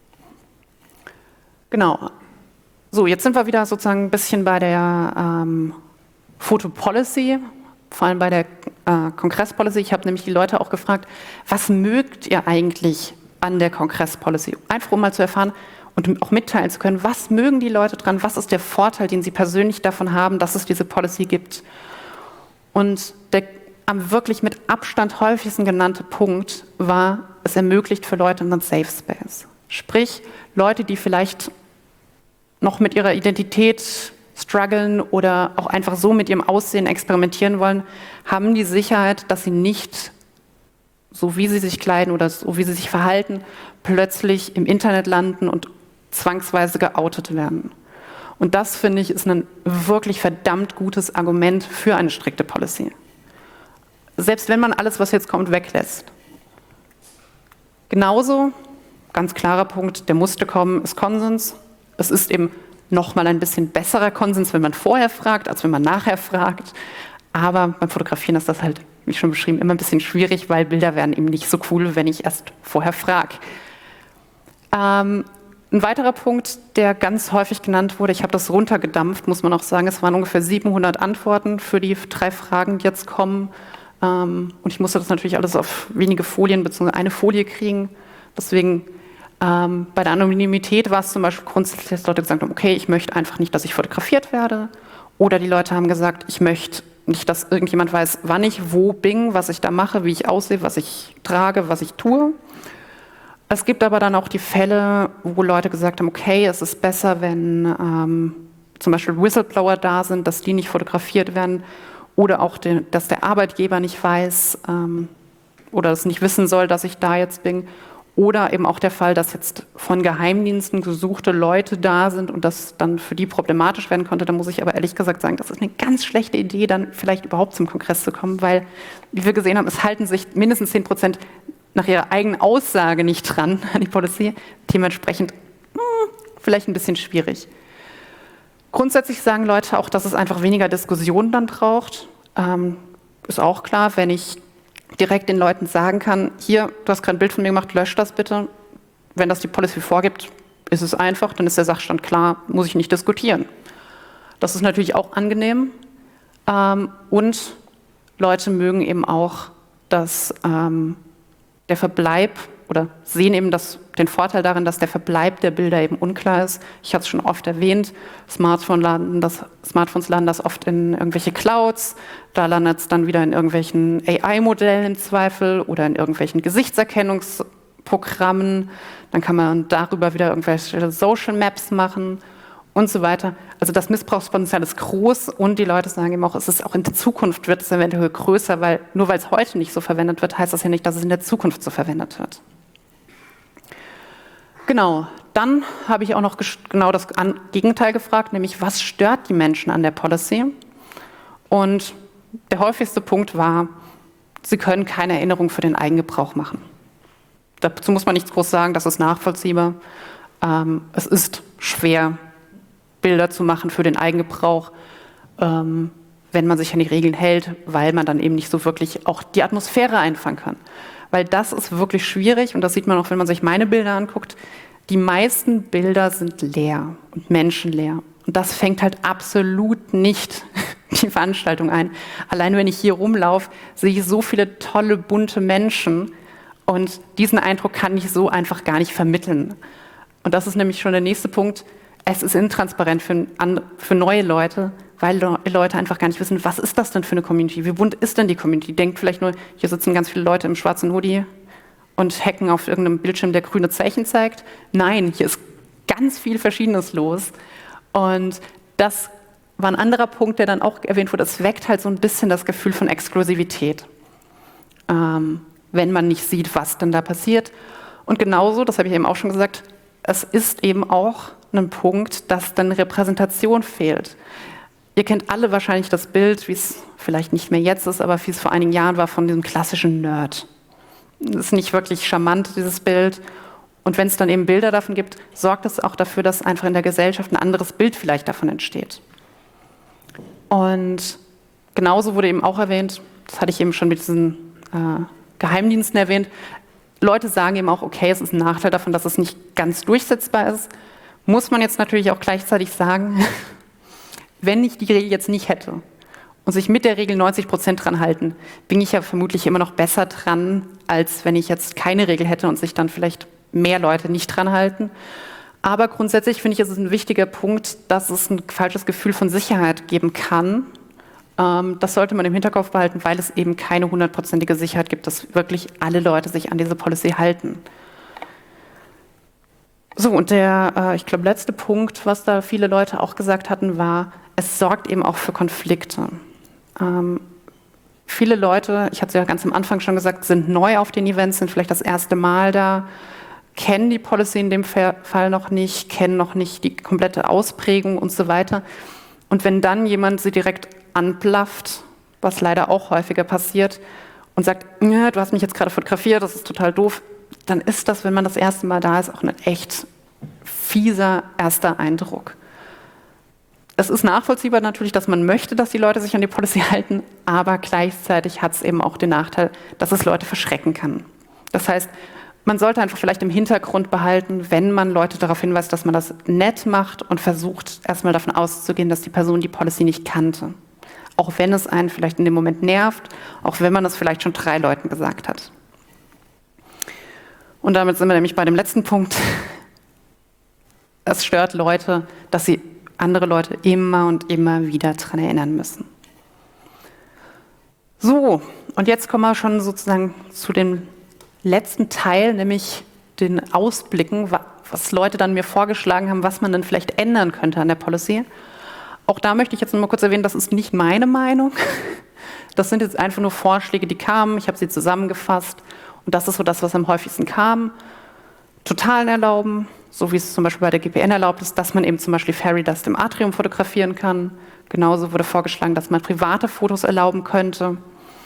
Genau. So, jetzt sind wir wieder sozusagen ein bisschen bei der Photo-Policy, vor allem bei der Kongress-Policy. Ich habe nämlich die Leute auch gefragt, was mögt ihr eigentlich an der Kongress-Policy? Einfach um mal zu erfahren und auch mitteilen zu können, was mögen die Leute dran, was ist der Vorteil, den sie persönlich davon haben, dass es diese Policy gibt. Und der am wirklich mit Abstand häufigsten genannte Punkt war, es ermöglicht für Leute einen Safe Space. Sprich, Leute, die vielleicht noch mit ihrer Identität strugglen oder auch einfach so mit ihrem Aussehen experimentieren wollen, haben die Sicherheit, dass sie nicht, so wie sie sich kleiden oder so wie sie sich verhalten, plötzlich im Internet landen und zwangsweise geoutet werden. Und das, finde ich, ist ein wirklich verdammt gutes Argument für eine strikte Policy. Selbst wenn man alles, was jetzt kommt, weglässt. Genauso, ganz klarer Punkt, der musste kommen, ist Konsens. Es ist eben nochmal ein bisschen besserer Konsens, wenn man vorher fragt, als wenn man nachher fragt. Aber beim Fotografieren ist das halt, wie schon beschrieben, immer ein bisschen schwierig, weil Bilder werden eben nicht so cool, wenn ich erst vorher frage. Ein weiterer Punkt, der ganz häufig genannt wurde, ich habe das runtergedampft, muss man auch sagen, es waren ungefähr 700 Antworten für die 3 Fragen, die jetzt kommen. Und ich musste das natürlich alles auf wenige Folien bzw. eine Folie kriegen. Deswegen bei der Anonymität war es zum Beispiel grundsätzlich, dass Leute gesagt haben, okay, ich möchte einfach nicht, dass ich fotografiert werde. Oder die Leute haben gesagt, ich möchte nicht, dass irgendjemand weiß, wann ich wo bin, was ich da mache, wie ich aussehe, was ich trage, was ich tue. Es gibt aber dann auch die Fälle, wo Leute gesagt haben, okay, es ist besser, wenn zum Beispiel Whistleblower da sind, dass die nicht fotografiert werden. Oder auch, dass der Arbeitgeber nicht weiß oder es nicht wissen soll, dass ich da jetzt bin. Oder eben auch der Fall, dass jetzt von Geheimdiensten gesuchte Leute da sind und das dann für die problematisch werden konnte. Da muss ich aber ehrlich gesagt sagen, das ist eine ganz schlechte Idee, dann vielleicht überhaupt zum Kongress zu kommen, weil, wie wir gesehen haben, es halten sich mindestens 10% nach ihrer eigenen Aussage nicht dran an die Policy. Dementsprechend vielleicht ein bisschen schwierig. Grundsätzlich sagen Leute auch, dass es einfach weniger Diskussionen dann braucht. Ist auch klar, wenn ich direkt den Leuten sagen kann, hier, du hast gerade ein Bild von mir gemacht, lösch das bitte. Wenn das die Policy vorgibt, ist es einfach, dann ist der Sachstand klar, muss ich nicht diskutieren. Das ist natürlich auch angenehm. Und Leute mögen eben auch, dass der Verbleib oder sehen eben den Vorteil darin, dass der Verbleib der Bilder eben unklar ist. Ich hatte es schon oft erwähnt, Smartphones laden das oft in irgendwelche Clouds, da landet es dann wieder in irgendwelchen AI-Modellen im Zweifel oder in irgendwelchen Gesichtserkennungsprogrammen. Dann kann man darüber wieder irgendwelche Social Maps machen und so weiter. Also das Missbrauchspotenzial ist groß und die Leute sagen eben auch, es ist auch in der Zukunft wird es eventuell größer, weil nur weil es heute nicht so verwendet wird, heißt das ja nicht, dass es in der Zukunft so verwendet wird. Genau, dann habe ich auch noch genau das Gegenteil gefragt, nämlich was stört die Menschen an der Policy? Und der häufigste Punkt war, sie können keine Erinnerung für den Eigengebrauch machen. Dazu muss man nichts groß sagen, das ist nachvollziehbar. Es ist schwer, Bilder zu machen für den Eigengebrauch, wenn man sich an die Regeln hält, weil man dann eben nicht so wirklich auch die Atmosphäre einfangen kann. Weil das ist wirklich schwierig und das sieht man auch, wenn man sich meine Bilder anguckt. Die meisten Bilder sind leer und menschenleer. Und das fängt halt absolut nicht die Veranstaltung ein. Allein wenn ich hier rumlaufe, sehe ich so viele tolle, bunte Menschen und diesen Eindruck kann ich so einfach gar nicht vermitteln. Und das ist nämlich schon der nächste Punkt. Es ist intransparent für neue Leute, weil Leute einfach gar nicht wissen, was ist das denn für eine Community? Wie bunt ist denn die Community? Denkt vielleicht nur, hier sitzen ganz viele Leute im schwarzen Hoodie und hacken auf irgendeinem Bildschirm, der grüne Zeichen zeigt. Nein, hier ist ganz viel Verschiedenes los. Und das war ein anderer Punkt, der dann auch erwähnt wurde. Es weckt halt so ein bisschen das Gefühl von Exklusivität, wenn man nicht sieht, was denn da passiert. Und genauso, das habe ich eben auch schon gesagt, es ist eben auch ein Punkt, dass dann Repräsentation fehlt. Ihr kennt alle wahrscheinlich das Bild, wie es vielleicht nicht mehr jetzt ist, aber wie es vor einigen Jahren war, von diesem klassischen Nerd. Das ist nicht wirklich charmant, dieses Bild. Und wenn es dann eben Bilder davon gibt, sorgt es auch dafür, dass einfach in der Gesellschaft ein anderes Bild vielleicht davon entsteht. Und genauso wurde eben auch erwähnt, das hatte ich eben schon mit diesen Geheimdiensten erwähnt, Leute sagen eben auch, okay, es ist ein Nachteil davon, dass es nicht ganz durchsetzbar ist. Muss man jetzt natürlich auch gleichzeitig sagen, wenn ich die Regel jetzt nicht hätte und sich mit der Regel 90% dran halten, bin ich ja vermutlich immer noch besser dran, als wenn ich jetzt keine Regel hätte und sich dann vielleicht mehr Leute nicht dran halten. Aber grundsätzlich finde ich, es ist ein wichtiger Punkt, dass es ein falsches Gefühl von Sicherheit geben kann. Das sollte man im Hinterkopf behalten, weil es eben keine 100%ige Sicherheit gibt, dass wirklich alle Leute sich an diese Policy halten. So, und der, ich glaube, letzte Punkt, was da viele Leute auch gesagt hatten, war, es sorgt eben auch für Konflikte. Viele Leute, ich hatte es ja ganz am Anfang schon gesagt, sind neu auf den Events, sind vielleicht das erste Mal da, kennen die Policy in dem Fall noch nicht, kennen noch nicht die komplette Ausprägung und so weiter. Und wenn dann jemand sie direkt anblafft, was leider auch häufiger passiert, und sagt, ja, du hast mich jetzt gerade fotografiert, das ist total doof, dann ist das, wenn man das erste Mal da ist, auch ein echt fieser erster Eindruck. Es ist nachvollziehbar natürlich, dass man möchte, dass die Leute sich an die Policy halten, aber gleichzeitig hat es eben auch den Nachteil, dass es Leute verschrecken kann. Das heißt, man sollte einfach vielleicht im Hintergrund behalten, wenn man Leute darauf hinweist, dass man das nett macht und versucht, erstmal davon auszugehen, dass die Person die Policy nicht kannte. Auch wenn es einen vielleicht in dem Moment nervt, auch wenn man es vielleicht schon 3 Leuten gesagt hat. Und damit sind wir nämlich bei dem letzten Punkt. Es stört Leute, dass sie andere Leute immer und immer wieder daran erinnern müssen. So, und jetzt kommen wir schon sozusagen zu dem letzten Teil, nämlich den Ausblicken, was Leute dann mir vorgeschlagen haben, was man dann vielleicht ändern könnte an der Policy. Auch da möchte ich jetzt noch mal kurz erwähnen, das ist nicht meine Meinung. Das sind jetzt einfach nur Vorschläge, die kamen. Ich habe sie zusammengefasst. Und das ist so das, was am häufigsten kam. Totalen erlauben, so wie es zum Beispiel bei der GPN erlaubt ist, dass man eben zum Beispiel Fairy Dust im Atrium fotografieren kann. Genauso wurde vorgeschlagen, dass man private Fotos erlauben könnte.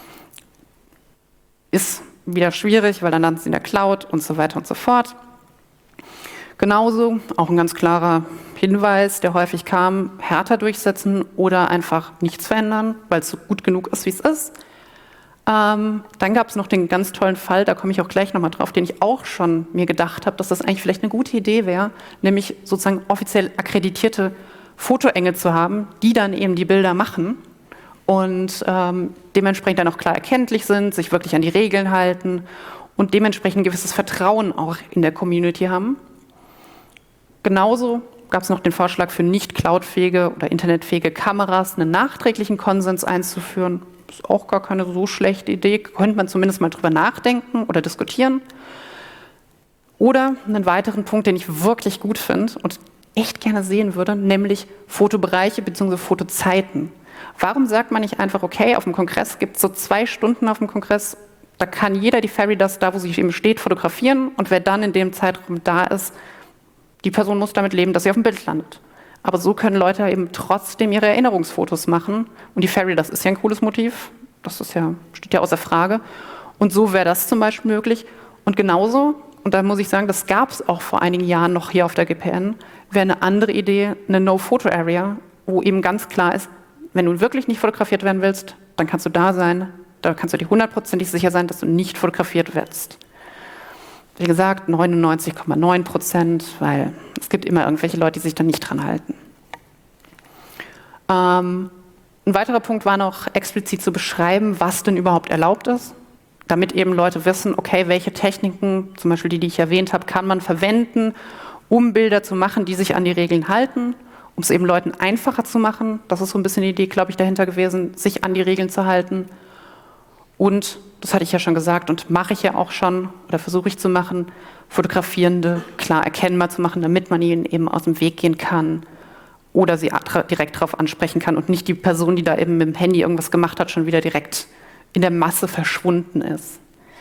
Ist wieder schwierig, weil dann landen sie in der Cloud und so weiter und so fort. Genauso, auch ein ganz klarer Hinweis, der häufig kam, härter durchsetzen oder einfach nichts verändern, weil es so gut genug ist, wie es ist. Dann gab es noch den ganz tollen Fall, da komme ich auch gleich nochmal drauf, den ich auch schon mir gedacht habe, dass das eigentlich vielleicht eine gute Idee wäre, nämlich sozusagen offiziell akkreditierte Fotoengel zu haben, die dann eben die Bilder machen und dementsprechend dann auch klar erkenntlich sind, sich wirklich an die Regeln halten und dementsprechend ein gewisses Vertrauen auch in der Community haben. Genauso gab es noch den Vorschlag für nicht cloudfähige oder internetfähige Kameras, einen nachträglichen Konsens einzuführen. Das ist auch gar keine so schlechte Idee, könnte man zumindest mal drüber nachdenken oder diskutieren. Oder einen weiteren Punkt, den ich wirklich gut finde und echt gerne sehen würde, nämlich Fotobereiche bzw. Fotozeiten. Warum sagt man nicht einfach, okay, auf dem Kongress gibt es so 2 Stunden auf dem Kongress, da kann jeder die Fairy Dust, da wo sie eben steht, fotografieren und wer dann in dem Zeitraum da ist, die Person muss damit leben, dass sie auf dem Bild landet. Aber so können Leute eben trotzdem ihre Erinnerungsfotos machen. Und die Fairy, das ist ja ein cooles Motiv. Das ist ja, steht ja außer Frage. Und so wäre das zum Beispiel möglich. Und genauso, und da muss ich sagen, das gab es auch vor einigen Jahren noch hier auf der GPN, wäre eine andere Idee, eine No-Photo-Area, wo eben ganz klar ist, wenn du wirklich nicht fotografiert werden willst, dann kannst du da sein. Da kannst du dir 100% sicher sein, dass du nicht fotografiert wirst. Wie gesagt, 99,9%, weil es gibt immer irgendwelche Leute, die sich dann nicht dran halten. Ein weiterer Punkt war noch, explizit zu beschreiben, was denn überhaupt erlaubt ist, damit eben Leute wissen, okay, welche Techniken, zum Beispiel die ich erwähnt habe, kann man verwenden, um Bilder zu machen, die sich an die Regeln halten, um es eben Leuten einfacher zu machen. Das ist so ein bisschen die Idee, glaube ich, dahinter gewesen, sich an die Regeln zu halten. Und, das hatte ich ja schon gesagt und mache ich ja auch schon oder versuche ich zu machen, Fotografierende klar erkennbar zu machen, damit man ihnen eben aus dem Weg gehen kann oder sie direkt darauf ansprechen kann und nicht die Person, die da eben mit dem Handy irgendwas gemacht hat, schon wieder direkt in der Masse verschwunden ist.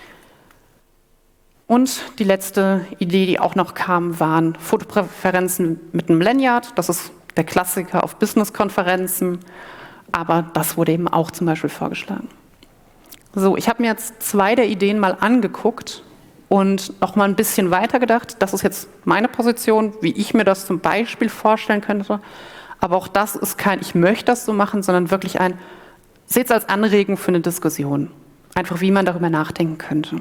Und die letzte Idee, die auch noch kam, waren Fotopräferenzen mit einem Lanyard. Das ist der Klassiker auf Business-Konferenzen, aber das wurde eben auch zum Beispiel vorgeschlagen. So, ich habe mir jetzt 2 der Ideen mal angeguckt und noch mal ein bisschen weiter gedacht. Das ist jetzt meine Position, wie ich mir das zum Beispiel vorstellen könnte. Aber auch das ist kein, ich möchte das so machen, sondern wirklich seht es als Anregung für eine Diskussion. Einfach, wie man darüber nachdenken könnte.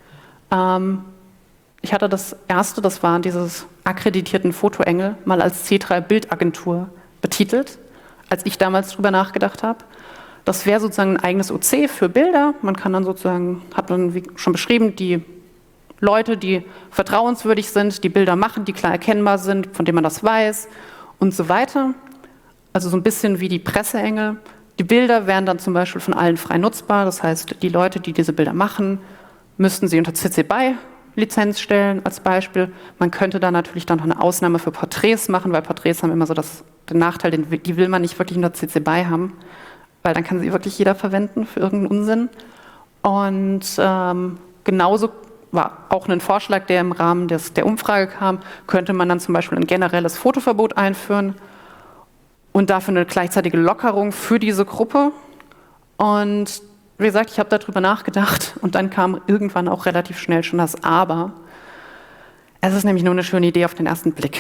Ich hatte das erste, das waren dieses akkreditierten Fotoengel, mal als C3 Bildagentur betitelt, als ich damals drüber nachgedacht habe. Das wäre sozusagen ein eigenes OC für Bilder. Man kann dann sozusagen, hat man wie schon beschrieben, die Leute, die vertrauenswürdig sind, die Bilder machen, die klar erkennbar sind, von denen man das weiß und so weiter. Also so ein bisschen wie die Presseengel. Die Bilder wären dann zum Beispiel von allen frei nutzbar. Das heißt, die Leute, die diese Bilder machen, müssten sie unter CC BY-Lizenz stellen als Beispiel. Man könnte da natürlich dann noch eine Ausnahme für Porträts machen, weil Porträts haben immer so den Nachteil, die will man nicht wirklich unter CC BY haben, weil dann kann sie wirklich jeder verwenden für irgendeinen Unsinn. Und genauso war auch ein Vorschlag, der im Rahmen der Umfrage kam, könnte man dann zum Beispiel ein generelles Fotoverbot einführen und dafür eine gleichzeitige Lockerung für diese Gruppe. Und wie gesagt, ich habe darüber nachgedacht und dann kam irgendwann auch relativ schnell schon das Aber. Es ist nämlich nur eine schöne Idee auf den ersten Blick.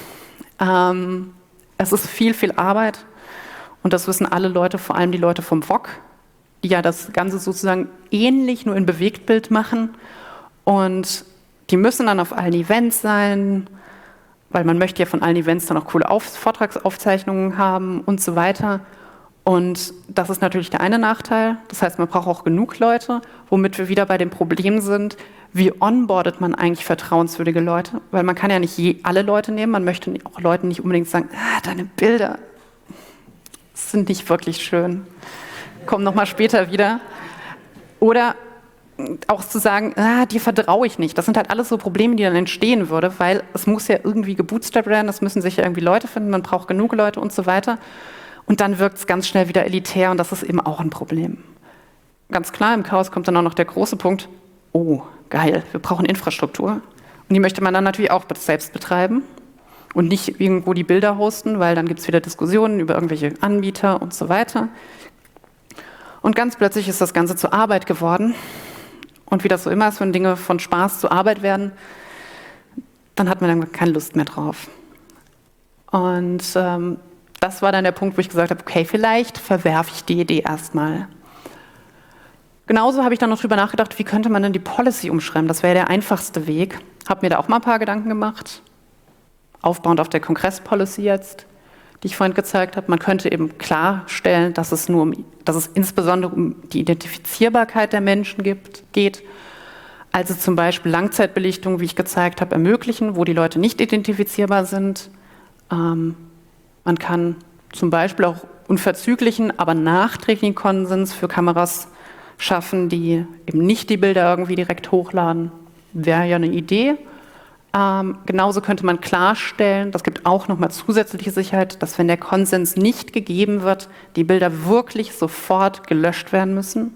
Es ist viel, viel Arbeit und das wissen alle Leute, vor allem die Leute vom VOG, die ja das Ganze sozusagen ähnlich nur in Bewegtbild machen. Und die müssen dann auf allen Events sein, weil man möchte ja von allen Events dann auch coole Vortragsaufzeichnungen haben und so weiter. Und das ist natürlich der eine Nachteil. Das heißt, man braucht auch genug Leute, womit wir wieder bei dem Problem sind, wie onboardet man eigentlich vertrauenswürdige Leute? Weil man kann ja nicht alle Leute nehmen, man möchte auch Leuten nicht unbedingt sagen, deine Bilder sind nicht wirklich schön, kommen nochmal später wieder. Oder auch zu sagen, dir vertraue ich nicht. Das sind halt alles so Probleme, die dann entstehen würden, weil es muss ja irgendwie gebootstrapped werden, es müssen sich ja irgendwie Leute finden, man braucht genug Leute und so weiter. Und dann wirkt es ganz schnell wieder elitär und das ist eben auch ein Problem. Ganz klar, im Chaos kommt dann auch noch der große Punkt, oh, geil, wir brauchen Infrastruktur. Und die möchte man dann natürlich auch selbst betreiben und nicht irgendwo die Bilder hosten, weil dann gibt es wieder Diskussionen über irgendwelche Anbieter und so weiter. Und ganz plötzlich ist das Ganze zur Arbeit geworden. Und wie das so immer ist, wenn Dinge von Spaß zur Arbeit werden, dann hat man dann keine Lust mehr drauf. Und das war dann der Punkt, wo ich gesagt habe, okay, vielleicht verwerfe ich die Idee erstmal. Genauso habe ich dann noch drüber nachgedacht, wie könnte man denn die Policy umschreiben? Das wäre der einfachste Weg. Habe mir da auch mal ein paar Gedanken gemacht, aufbauend auf der Kongress-Policy jetzt, die ich vorhin gezeigt habe. Man könnte eben klarstellen, dass es insbesondere um die Identifizierbarkeit der Menschen geht. Also zum Beispiel Langzeitbelichtung, wie ich gezeigt habe, ermöglichen, wo die Leute nicht identifizierbar sind. Man kann zum Beispiel auch unverzüglichen, aber nachträglichen Konsens für Kameras schaffen, die eben nicht die Bilder irgendwie direkt hochladen. Wäre ja eine Idee. Genauso könnte man klarstellen, das gibt auch nochmal zusätzliche Sicherheit, dass wenn der Konsens nicht gegeben wird, die Bilder wirklich sofort gelöscht werden müssen.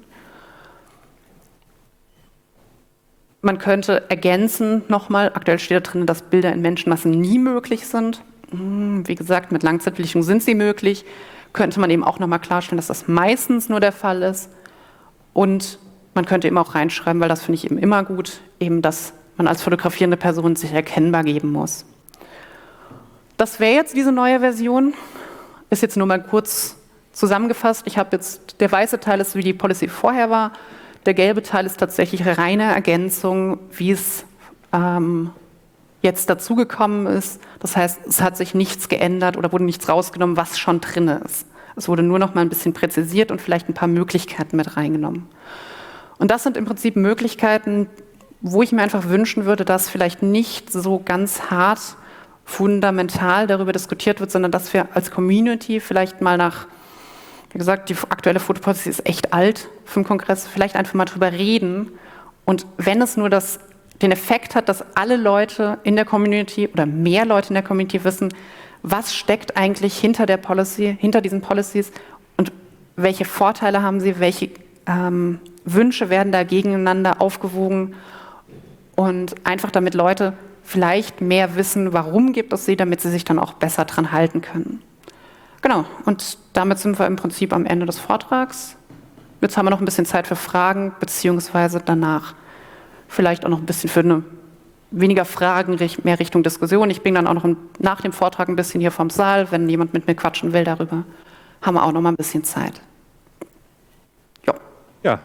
Man könnte ergänzen nochmal, aktuell steht da drin, dass Bilder in Menschenmassen nie möglich sind. Wie gesagt, mit Langzeitbelichtung sind sie möglich. Könnte man eben auch nochmal klarstellen, dass das meistens nur der Fall ist. Und man könnte eben auch reinschreiben, weil das finde ich eben immer gut, eben, dass man als fotografierende Person sich erkennbar geben muss. Das wäre jetzt diese neue Version. Ist jetzt nur mal kurz zusammengefasst. Ich habe jetzt, der weiße Teil ist, wie die Policy vorher war. Der gelbe Teil ist tatsächlich reine Ergänzung, wie es jetzt dazugekommen ist. Das heißt, es hat sich nichts geändert oder wurde nichts rausgenommen, was schon drin ist. Es wurde nur noch mal ein bisschen präzisiert und vielleicht ein paar Möglichkeiten mit reingenommen. Und das sind im Prinzip Möglichkeiten, wo ich mir einfach wünschen würde, dass vielleicht nicht so ganz hart fundamental darüber diskutiert wird, sondern dass wir als Community vielleicht mal wie gesagt, die aktuelle Fotopolicy ist echt alt für den Kongress, vielleicht einfach mal drüber reden. Und wenn es nur den Effekt hat, dass alle Leute in der Community oder mehr Leute in der Community wissen, was steckt eigentlich hinter der Policy, hinter diesen Policies und welche Vorteile haben sie, welche Wünsche werden da gegeneinander aufgewogen und einfach damit Leute vielleicht mehr wissen, warum gibt es sie, damit sie sich dann auch besser dran halten können. Genau, und damit sind wir im Prinzip am Ende des Vortrags. Jetzt haben wir noch ein bisschen Zeit für Fragen, beziehungsweise danach vielleicht auch noch ein bisschen für eine weniger Fragen, mehr Richtung Diskussion. Ich bin dann auch noch nach dem Vortrag ein bisschen hier vom Saal. Wenn jemand mit mir quatschen will darüber, haben wir auch noch mal ein bisschen Zeit. Jo. Ja.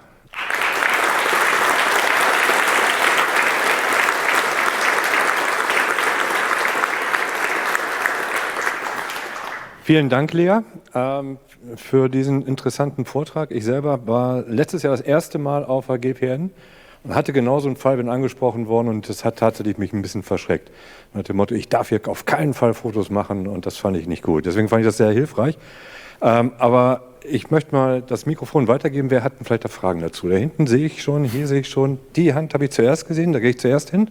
Vielen Dank, Lea, für diesen interessanten Vortrag. Ich selber war letztes Jahr das erste Mal auf der GPN und hatte genau so einen Fall, bin angesprochen worden und das hat tatsächlich mich ein bisschen verschreckt. Mit dem Motto, ich darf hier auf keinen Fall Fotos machen und das fand ich nicht gut. Deswegen fand ich das sehr hilfreich. Aber ich möchte mal das Mikrofon weitergeben. Wer hat denn vielleicht da Fragen dazu? Da hinten sehe ich schon, hier sehe ich schon. Die Hand habe ich zuerst gesehen, da gehe ich zuerst hin.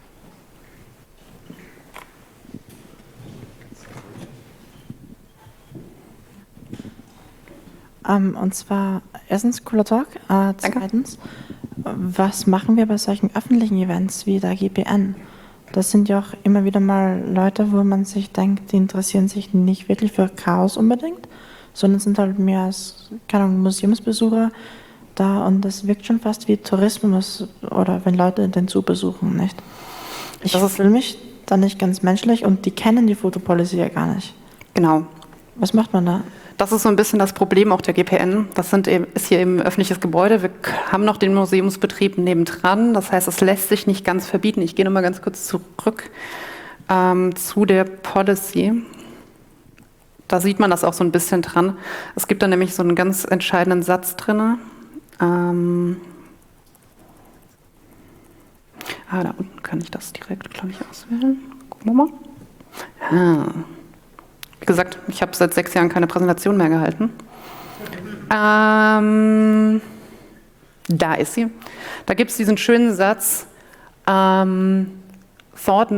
Und zwar erstens cooler Talk, zweitens, was machen wir bei solchen öffentlichen Events wie der GPN? Das sind ja auch immer wieder mal Leute, wo man sich denkt, die interessieren sich nicht wirklich für Chaos unbedingt, sondern sind halt mehr als, keine Ahnung, Museumsbesucher da und das wirkt schon fast wie Tourismus oder wenn Leute den Zoo besuchen, nicht? Ich fühle mich da nicht ganz menschlich und die kennen die Fotopolicy ja gar nicht. Genau. Was macht man da? Das ist so ein bisschen das Problem auch der GPN. Das ist hier eben ein öffentliches Gebäude. Wir haben noch den Museumsbetrieb nebendran. Das heißt, es lässt sich nicht ganz verbieten. Ich gehe noch mal ganz kurz zurück zu der Policy. Da sieht man das auch so ein bisschen dran. Es gibt da nämlich so einen ganz entscheidenden Satz drin. Da unten kann ich das direkt, glaube ich, auswählen. Gucken wir mal. Wie gesagt, ich habe seit 6 Jahren keine Präsentation mehr gehalten. Da ist sie. Da gibt es diesen schönen Satz, Thought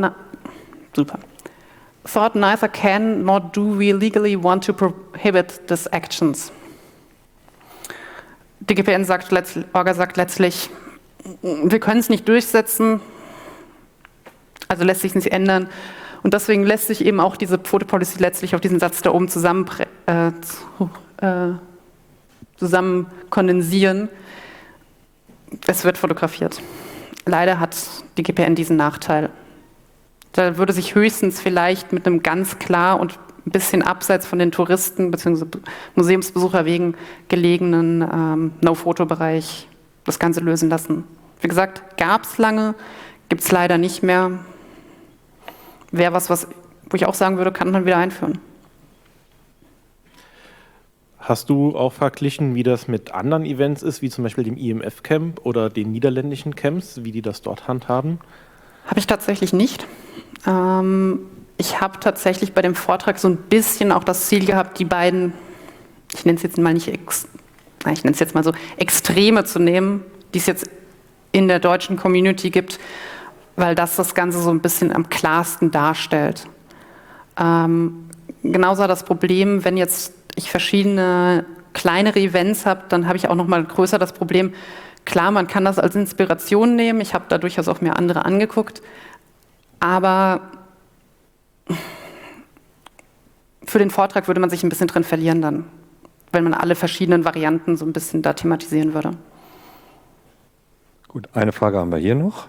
neither can nor do we legally want to prohibit these actions. Die GPN Orga sagt letztlich, wir können es nicht durchsetzen, also lässt sich nicht ändern. Und deswegen lässt sich eben auch diese Fotopolicy letztlich auf diesen Satz da oben zusammen kondensieren. Es wird fotografiert. Leider hat die GPN diesen Nachteil. Da würde sich höchstens vielleicht mit einem ganz klar und ein bisschen abseits von den Touristen bzw. Museumsbesucherwegen gelegenen No-Foto-Bereich das Ganze lösen lassen. Wie gesagt, gab es lange, gibt es leider nicht mehr. Wäre was, wo ich auch sagen würde, kann man wieder einführen. Hast du auch verglichen, wie das mit anderen Events ist, wie zum Beispiel dem IMF-Camp oder den niederländischen Camps, wie die das dort handhaben? Habe ich tatsächlich nicht. Ich habe tatsächlich bei dem Vortrag so ein bisschen auch das Ziel gehabt, die beiden, ich nenne es jetzt mal so Extreme zu nehmen, die es jetzt in der deutschen Community gibt, weil das Ganze so ein bisschen am klarsten darstellt. Genauso das Problem, wenn jetzt ich verschiedene kleinere Events habe, dann habe ich auch noch mal größer das Problem, klar, man kann das als Inspiration nehmen, ich habe da durchaus auch mir andere angeguckt, aber für den Vortrag würde man sich ein bisschen drin verlieren dann, wenn man alle verschiedenen Varianten so ein bisschen da thematisieren würde. Gut, eine Frage haben wir hier noch.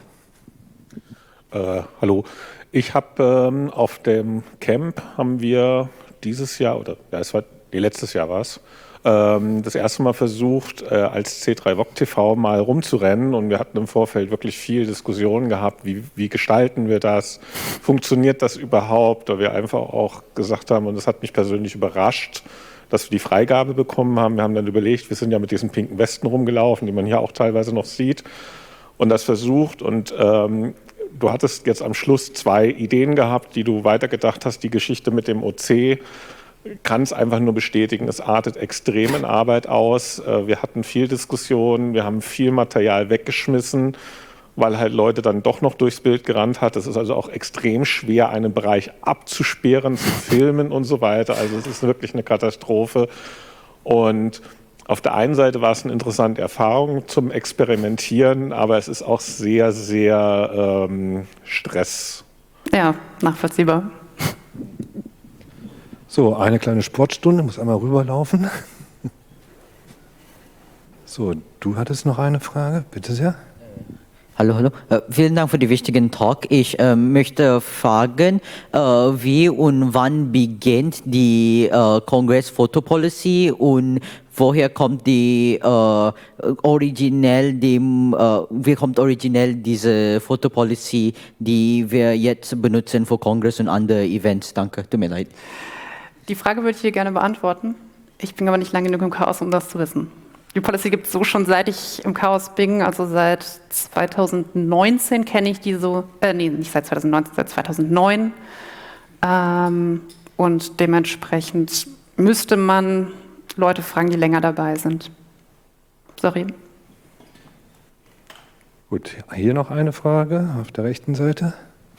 Hallo, ich habe auf dem Camp haben wir dieses Jahr, letztes Jahr war es, das erste Mal versucht, als C3 VOG TV mal rumzurennen und wir hatten im Vorfeld wirklich viel Diskussionen gehabt, wie gestalten wir das, funktioniert das überhaupt, da wir einfach auch gesagt haben, und das hat mich persönlich überrascht, dass wir die Freigabe bekommen haben. Wir haben dann überlegt, wir sind ja mit diesen pinken Westen rumgelaufen, die man hier auch teilweise noch sieht, und das versucht und du hattest jetzt am Schluss 2 Ideen gehabt, die du weitergedacht hast. Die Geschichte mit dem OC kann es einfach nur bestätigen. Es artet extrem in Arbeit aus. Wir hatten viel Diskussion, wir haben viel Material weggeschmissen, weil halt Leute dann doch noch durchs Bild gerannt hat. Es ist also auch extrem schwer, einen Bereich abzusperren, zu filmen und so weiter. Also es ist wirklich eine Katastrophe. Und auf der einen Seite war es eine interessante Erfahrung zum Experimentieren, aber es ist auch sehr, sehr Stress. Ja, nachvollziehbar. So, eine kleine Sportstunde, muss einmal rüberlaufen. So, du hattest noch eine Frage, bitte sehr. Hallo, hallo. Vielen Dank für den wichtigen Talk. Ich möchte fragen, wie und wann beginnt die Kongress-Foto-Policy und woher kommt wie kommt originell diese Foto-Policy, die wir jetzt benutzen für Kongress und andere Events? Danke, tut mir leid. Die Frage würde ich hier gerne beantworten. Ich bin aber nicht lange genug im Chaos, um das zu wissen. Die Policy gibt es so schon, seit ich im Chaos bin, also seit 2019 kenne ich die so, nicht seit 2019, seit 2009. Und dementsprechend müsste man Leute fragen, die länger dabei sind. Sorry. Gut, hier noch eine Frage auf der rechten Seite.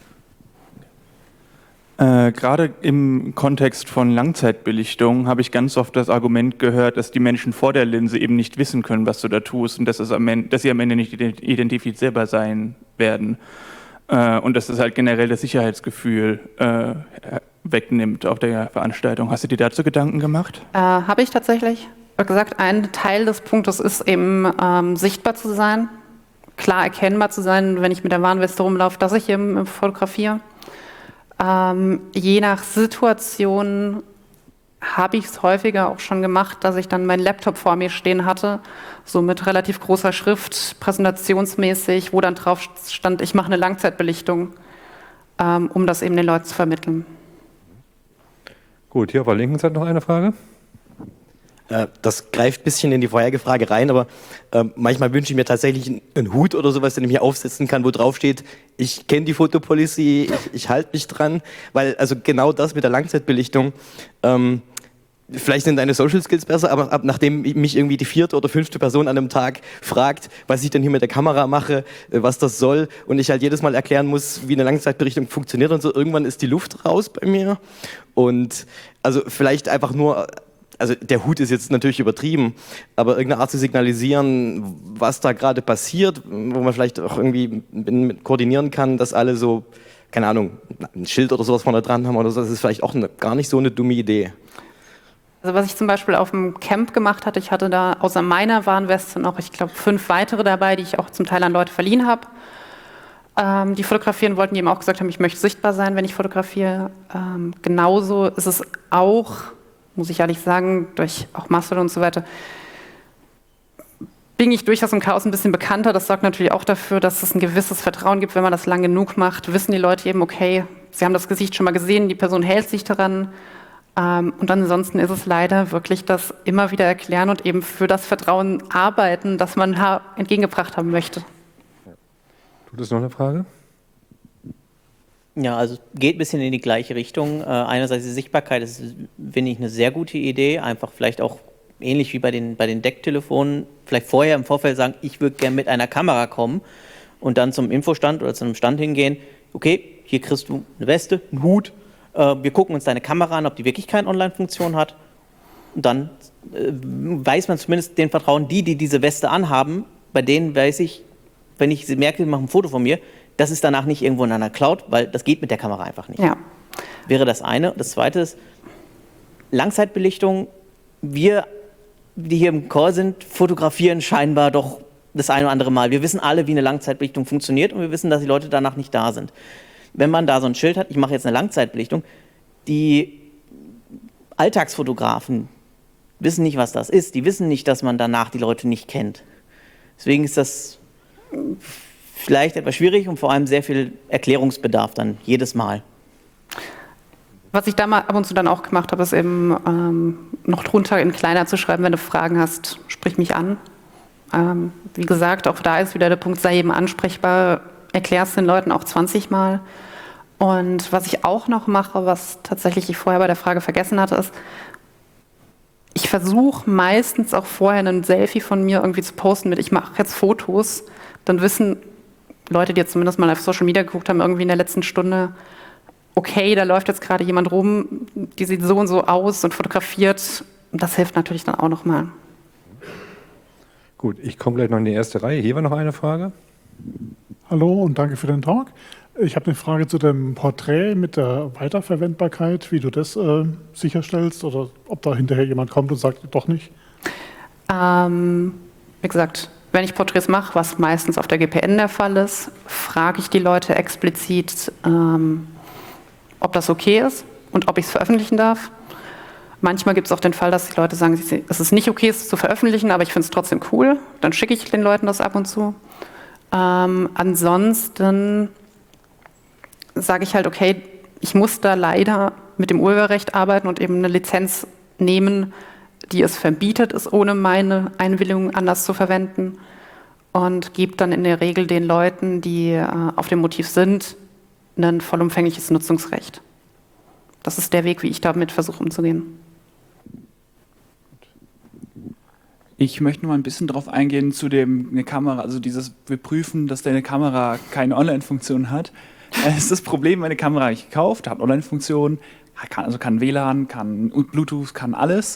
Gerade im Kontext von Langzeitbelichtung habe ich ganz oft das Argument gehört, dass die Menschen vor der Linse eben nicht wissen können, was du da tust und dass sie am Ende nicht identifizierbar sein werden. Und dass das halt generell das Sicherheitsgefühl wegnimmt auf der Veranstaltung. Hast du dir dazu Gedanken gemacht? Habe ich tatsächlich. Wie gesagt, ein Teil des Punktes ist eben sichtbar zu sein, klar erkennbar zu sein, wenn ich mit der Warnweste rumlaufe, dass ich eben fotografiere. Je nach Situation habe ich es häufiger auch schon gemacht, dass ich dann meinen Laptop vor mir stehen hatte, so mit relativ großer Schrift, präsentationsmäßig, wo dann drauf stand, ich mache eine Langzeitbelichtung, um das eben den Leuten zu vermitteln. Gut, hier auf der linken Seite noch eine Frage. Das greift ein bisschen in die vorherige Frage rein, aber manchmal wünsche ich mir tatsächlich einen Hut oder sowas, den ich mir aufsetzen kann, wo drauf steht, ich kenne die Fotopolicy, ich halte mich dran, weil also genau das mit der Langzeitbelichtung, vielleicht sind deine Social Skills besser, aber nachdem mich irgendwie die 4. oder 5. Person an einem Tag fragt, was ich denn hier mit der Kamera mache, was das soll und ich halt jedes Mal erklären muss, wie eine Langzeitbelichtung funktioniert und so, irgendwann ist die Luft raus bei mir und also vielleicht einfach nur... Also der Hut ist jetzt natürlich übertrieben, aber irgendeine Art zu signalisieren, was da gerade passiert, wo man vielleicht auch irgendwie koordinieren kann, dass alle so, keine Ahnung, ein Schild oder sowas vorne dran haben oder so, das ist vielleicht auch gar nicht so eine dumme Idee. Also was ich zum Beispiel auf dem Camp gemacht hatte, ich hatte da außer meiner Warnweste noch, ich glaube, 5 weitere dabei, die ich auch zum Teil an Leute verliehen habe. Die fotografieren wollten, die eben auch gesagt haben, ich möchte sichtbar sein, wenn ich fotografiere. Genauso ist es auch... muss ich ehrlich sagen, durch auch Mastodon und so weiter, bin ich durchaus im Chaos ein bisschen bekannter. Das sorgt natürlich auch dafür, dass es ein gewisses Vertrauen gibt, wenn man das lang genug macht. Wissen die Leute eben, okay, sie haben das Gesicht schon mal gesehen, die Person hält sich daran. Und ansonsten ist es leider wirklich das immer wieder erklären und eben für das Vertrauen arbeiten, das man entgegengebracht haben möchte. Tut es noch eine Frage? Ja, also geht ein bisschen in die gleiche Richtung. Einerseits die Sichtbarkeit ist, finde ich, eine sehr gute Idee. Einfach vielleicht auch ähnlich wie bei den Decktelefonen, vielleicht vorher im Vorfeld sagen, ich würde gerne mit einer Kamera kommen und dann zum Infostand oder zu einem Stand hingehen. Okay, hier kriegst du eine Weste, einen Hut. Wir gucken uns deine Kamera an, ob die wirklich keine Online-Funktion hat. Und dann weiß man zumindest den Vertrauen, die diese Weste anhaben, bei denen weiß ich, wenn ich sie merke, die machen ein Foto von mir, das ist danach nicht irgendwo in einer Cloud, weil das geht mit der Kamera einfach nicht. Ja. Wäre das eine. Das zweite ist, Langzeitbelichtung. Wir, die hier im Chor sind, fotografieren scheinbar doch das ein oder andere Mal. Wir wissen alle, wie eine Langzeitbelichtung funktioniert und wir wissen, dass die Leute danach nicht da sind. Wenn man da so ein Schild hat, ich mache jetzt eine Langzeitbelichtung, die Alltagsfotografen wissen nicht, was das ist. Die wissen nicht, dass man danach die Leute nicht kennt. Deswegen ist das vielleicht etwas schwierig und vor allem sehr viel Erklärungsbedarf dann jedes Mal. Was ich da mal ab und zu dann auch gemacht habe, ist eben noch drunter in kleiner zu schreiben, wenn du Fragen hast, sprich mich an. Wie gesagt, auch da ist wieder der Punkt, sei eben ansprechbar, erklärst den Leuten auch 20 Mal. Und was ich auch noch mache, was tatsächlich ich vorher bei der Frage vergessen hatte, ist, ich versuche meistens auch vorher ein Selfie von mir irgendwie zu posten mit, ich mache jetzt Fotos, dann wissen Leute, die jetzt zumindest mal auf Social Media geguckt haben, irgendwie in der letzten Stunde, okay, da läuft jetzt gerade jemand rum, die sieht so und so aus und fotografiert. Und das hilft natürlich dann auch nochmal. Gut, ich komme gleich noch in die erste Reihe. Hier war noch eine Frage. Hallo und danke für den Talk. Ich habe eine Frage zu dem Porträt mit der Weiterverwendbarkeit, wie du das sicherstellst oder ob da hinterher jemand kommt und sagt, doch nicht. Wie gesagt, wenn ich Porträts mache, was meistens auf der GPN der Fall ist, frage ich die Leute explizit, ob das okay ist und ob ich es veröffentlichen darf. Manchmal gibt es auch den Fall, dass die Leute sagen, es ist nicht okay, es zu veröffentlichen, aber ich finde es trotzdem cool. Dann schicke ich den Leuten das ab und zu. Ansonsten sage ich halt, okay, ich muss da leider mit dem Urheberrecht arbeiten und eben eine Lizenz nehmen, die es verbietet, es ohne meine Einwilligung anders zu verwenden, und gebe dann in der Regel den Leuten, die auf dem Motiv sind, ein vollumfängliches Nutzungsrecht. Das ist der Weg, wie ich damit versuche umzugehen. Ich möchte noch mal ein bisschen darauf eingehen zu eine Kamera, also wir prüfen, dass deine Kamera keine Online-Funktion hat. Das ist das Problem, meine Kamera habe ich gekauft, hat Online-Funktion, kann WLAN, kann Bluetooth, kann alles.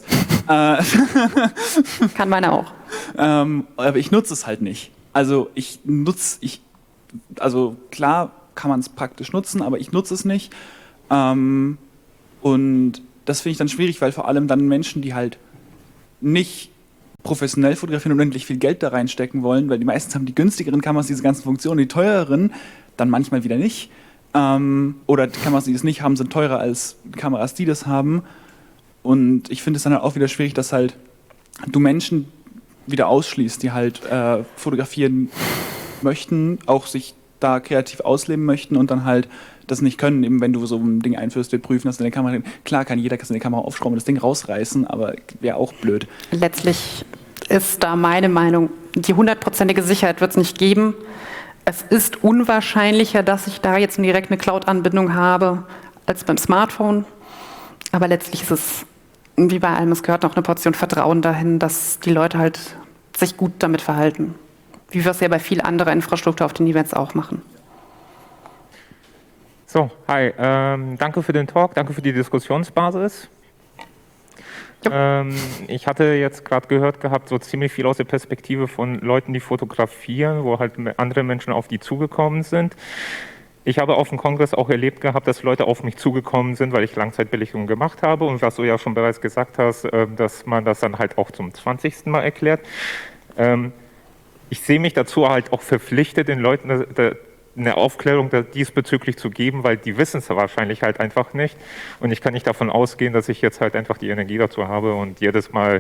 Kann meine auch. Aber ich nutze es halt nicht. Also klar kann man es praktisch nutzen, aber ich nutze es nicht. Und das finde ich dann schwierig, weil vor allem dann Menschen, die halt nicht professionell fotografieren und unendlich viel Geld da reinstecken wollen, weil die meistens haben die günstigeren Kameras diese ganzen Funktionen, die teureren dann manchmal wieder nicht. Oder die Kameras, die das nicht haben, sind teurer als Kameras, die das haben. Und ich finde es dann halt auch wieder schwierig, dass halt du Menschen wieder ausschließt, die halt fotografieren möchten, auch sich da kreativ ausleben möchten und dann halt das nicht können. Eben wenn du so ein Ding einführst, wir prüfen, dass deine Kamera, klar kann jeder seine Kamera aufschrauben und das Ding rausreißen, aber wäre auch blöd. Letztlich ist da meine Meinung, die 100%ige Sicherheit wird es nicht geben. Es ist unwahrscheinlicher, dass ich da jetzt direkt eine Cloud-Anbindung habe, als beim Smartphone. Aber letztlich ist es, wie bei allem, es gehört noch eine Portion Vertrauen dahin, dass die Leute halt sich gut damit verhalten. Wie wir es ja bei viel anderer Infrastruktur auf den Events auch machen. So, hi. Danke für den Talk, danke für die Diskussionsbasis. Ich hatte jetzt gerade gehört gehabt, so ziemlich viel aus der Perspektive von Leuten, die fotografieren, wo halt andere Menschen auf die zugekommen sind. Ich habe auf dem Kongress auch erlebt gehabt, dass Leute auf mich zugekommen sind, weil ich Langzeitbelichtung gemacht habe und was du ja schon bereits gesagt hast, dass man das dann halt auch zum 20. Mal erklärt. Ich sehe mich dazu halt auch verpflichtet, den Leuten eine Aufklärung diesbezüglich zu geben, weil die wissen es wahrscheinlich halt einfach nicht. Und ich kann nicht davon ausgehen, dass ich jetzt halt einfach die Energie dazu habe und jedes Mal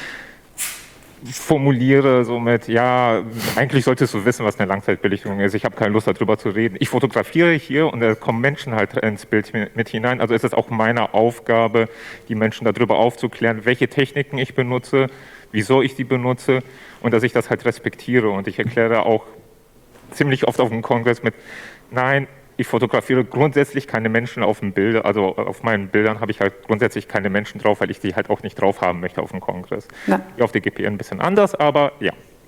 formuliere somit, ja, eigentlich solltest du wissen, was eine Langzeitbelichtung ist. Ich habe keine Lust, darüber zu reden. Ich fotografiere hier und da kommen Menschen halt ins Bild mit hinein. Also ist es auch meine Aufgabe, die Menschen darüber aufzuklären, welche Techniken ich benutze, wieso ich die benutze und dass ich das halt respektiere. Und ich erkläre auch ziemlich oft auf dem Kongress mit, nein, ich fotografiere grundsätzlich keine Menschen auf dem Bild, also auf meinen Bildern habe ich halt grundsätzlich keine Menschen drauf, weil ich die halt auch nicht drauf haben möchte auf dem Kongress. Ja. Hier auf der GPN ein bisschen anders, aber ja.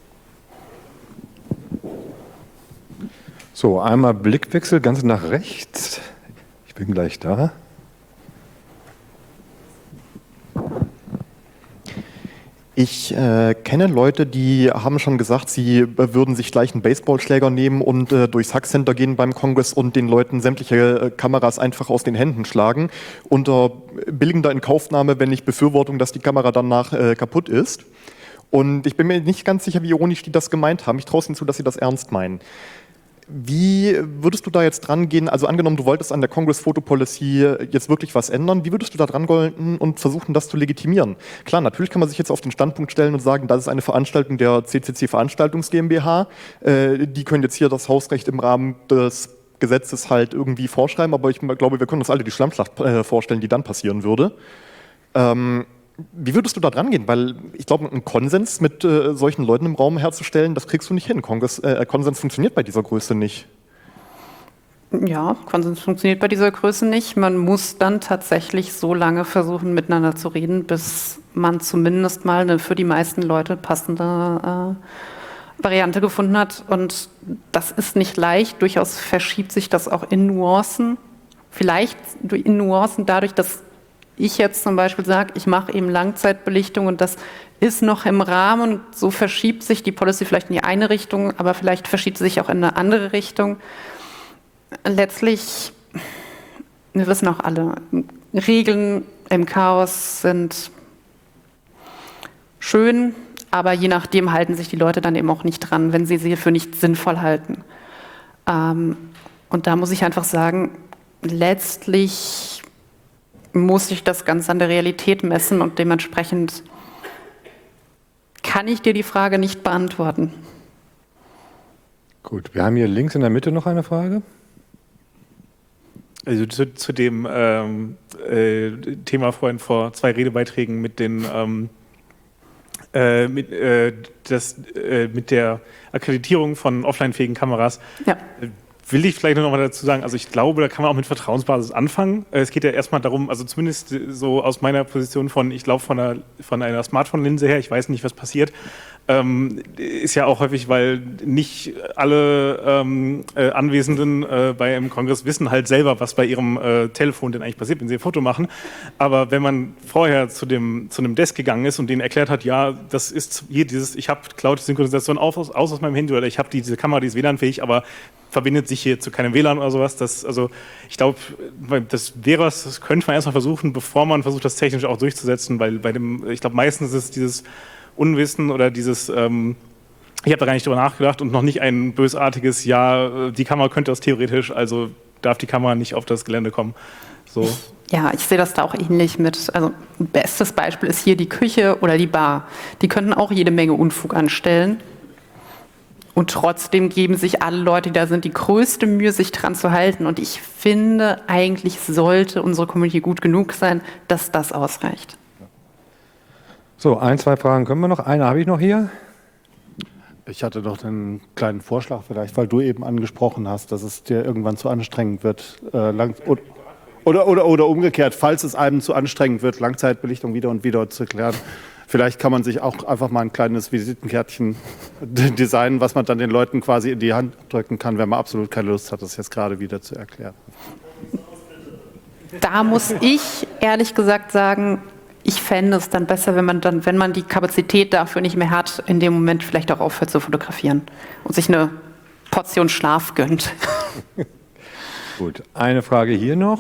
So, einmal Blickwechsel ganz nach rechts. Ich bin gleich da. Ich kenne Leute, die haben schon gesagt, sie würden sich gleich einen Baseballschläger nehmen und durchs Hackcenter gehen beim Kongress und den Leuten sämtliche Kameras einfach aus den Händen schlagen, unter billigender Inkaufnahme, wenn nicht Befürwortung, dass die Kamera danach kaputt ist. Und ich bin mir nicht ganz sicher, wie ironisch die das gemeint haben. Ich traue es ihnen zu, dass sie das ernst meinen. Wie würdest du da jetzt dran gehen? Also angenommen, du wolltest an der Congress Photo Policy jetzt wirklich was ändern. Wie würdest du da dran gehen und versuchen, das zu legitimieren? Klar, natürlich kann man sich jetzt auf den Standpunkt stellen und sagen, das ist eine Veranstaltung der CCC Veranstaltungs GmbH. Die können jetzt hier das Hausrecht im Rahmen des Gesetzes halt irgendwie vorschreiben. Aber ich glaube, wir können uns alle die Schlammschlacht vorstellen, die dann passieren würde. Wie würdest du da dran gehen? Weil ich glaube, einen Konsens mit solchen Leuten im Raum herzustellen, das kriegst du nicht hin. Konsens funktioniert bei dieser Größe nicht. Ja, Konsens funktioniert bei dieser Größe nicht. Man muss dann tatsächlich so lange versuchen, miteinander zu reden, bis man zumindest mal eine für die meisten Leute passende Variante gefunden hat. Und das ist nicht leicht. Durchaus verschiebt sich das auch in Nuancen. Vielleicht in Nuancen dadurch, dass ich jetzt zum Beispiel sage, ich mache eben Langzeitbelichtung und das ist noch im Rahmen und so verschiebt sich die Policy vielleicht in die eine Richtung, aber vielleicht verschiebt sie sich auch in eine andere Richtung. Letztlich, wir wissen auch alle, Regeln im Chaos sind schön, aber je nachdem halten sich die Leute dann eben auch nicht dran, wenn sie für nicht sinnvoll halten. Und da muss ich einfach sagen, letztlich muss ich das Ganze an der Realität messen und dementsprechend kann ich dir die Frage nicht beantworten. Gut, wir haben hier links in der Mitte noch eine Frage. Also zu dem Thema vorhin vor 2 Redebeiträgen mit den mit der Akkreditierung von offline-fähigen Kameras. Ja. Will ich vielleicht noch mal dazu sagen, also ich glaube, da kann man auch mit Vertrauensbasis anfangen. Es geht ja erstmal darum, also zumindest so aus meiner Position ich laufe von einer Smartphone-Linse her, ich weiß nicht, was passiert, ist ja auch häufig, weil nicht alle Anwesenden bei einem Kongress wissen halt selber, was bei ihrem Telefon denn eigentlich passiert, wenn sie ein Foto machen. Aber wenn man vorher zu einem Desk gegangen ist und denen erklärt hat, ja, das ist hier ich habe Cloud-Synchronisation aus meinem Handy oder ich habe diese Kamera, die ist WLAN-fähig, aber verbindet sich hier zu keinem WLAN oder sowas. Also ich glaube, das könnte man erstmal versuchen, bevor man versucht, das technisch auch durchzusetzen, weil ich glaube, meistens ist dieses Unwissen oder dieses, ich habe da gar nicht drüber nachgedacht und noch nicht ein bösartiges, ja, die Kamera könnte das theoretisch, also darf die Kamera nicht auf das Gelände kommen. So. Ja, ich sehe das da auch ähnlich mit, also bestes Beispiel ist hier die Küche oder die Bar. Die könnten auch jede Menge Unfug anstellen. Und trotzdem geben sich alle Leute, die da sind, die größte Mühe, sich dran zu halten. Und ich finde, eigentlich sollte unsere Community gut genug sein, dass das ausreicht. So, 1, 2 Fragen können wir noch. Eine habe ich noch hier. Ich hatte doch einen kleinen Vorschlag vielleicht, weil du eben angesprochen hast, dass es dir irgendwann zu anstrengend wird. Oder umgekehrt, falls es einem zu anstrengend wird, Langzeitbelichtung wieder und wieder zu erklären. Vielleicht kann man sich auch einfach mal ein kleines Visitenkärtchen designen, was man dann den Leuten quasi in die Hand drücken kann, wenn man absolut keine Lust hat, das jetzt gerade wieder zu erklären. Da muss ich ehrlich gesagt sagen, ich fände es dann besser, wenn man die Kapazität dafür nicht mehr hat, in dem Moment vielleicht auch aufhört zu fotografieren und sich eine Portion Schlaf gönnt. Gut, eine Frage hier noch.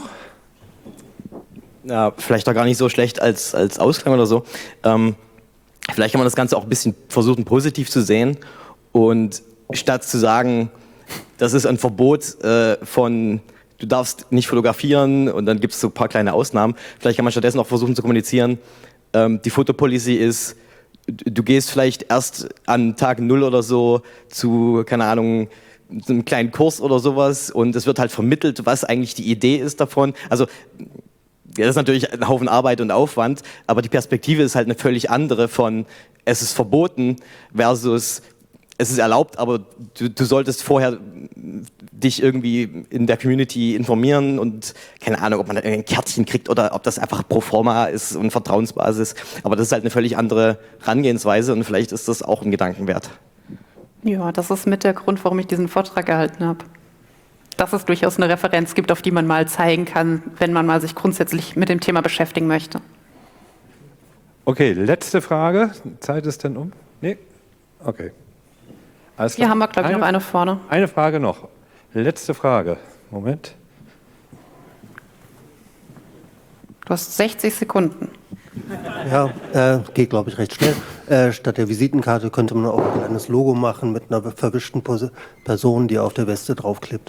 Ja, vielleicht auch gar nicht so schlecht als Ausklang oder so. Vielleicht kann man das Ganze auch ein bisschen versuchen, positiv zu sehen. Und statt zu sagen, das ist ein Verbot du darfst nicht fotografieren und dann gibt es so ein paar kleine Ausnahmen. Vielleicht kann man stattdessen auch versuchen zu kommunizieren, die Fotopolicy ist, du gehst vielleicht erst an Tag 0 oder so zu, keine Ahnung, einem kleinen Kurs oder sowas und es wird halt vermittelt, was eigentlich die Idee ist davon. Also ja, das ist natürlich ein Haufen Arbeit und Aufwand, aber die Perspektive ist halt eine völlig andere von es ist verboten versus es ist erlaubt, aber du solltest vorher dich irgendwie in der Community informieren und keine Ahnung, ob man da ein Kärtchen kriegt oder ob das einfach pro forma ist und Vertrauensbasis. Aber das ist halt eine völlig andere Herangehensweise und vielleicht ist das auch ein Gedanken wert. Ja, das ist mit der Grund, warum ich diesen Vortrag gehalten habe. Dass es durchaus eine Referenz gibt, auf die man mal zeigen kann, wenn man mal sich grundsätzlich mit dem Thema beschäftigen möchte. Okay, letzte Frage. Zeit ist denn um? Nee? Okay. Alles klar. Hier haben wir, glaube ich, noch eine vorne. Eine Frage noch. Letzte Frage. Moment. Du hast 60 Sekunden. Ja, geht, glaube ich, recht schnell. Statt der Visitenkarte könnte man auch ein kleines Logo machen mit einer verwischten Person, die auf der Weste draufklebt.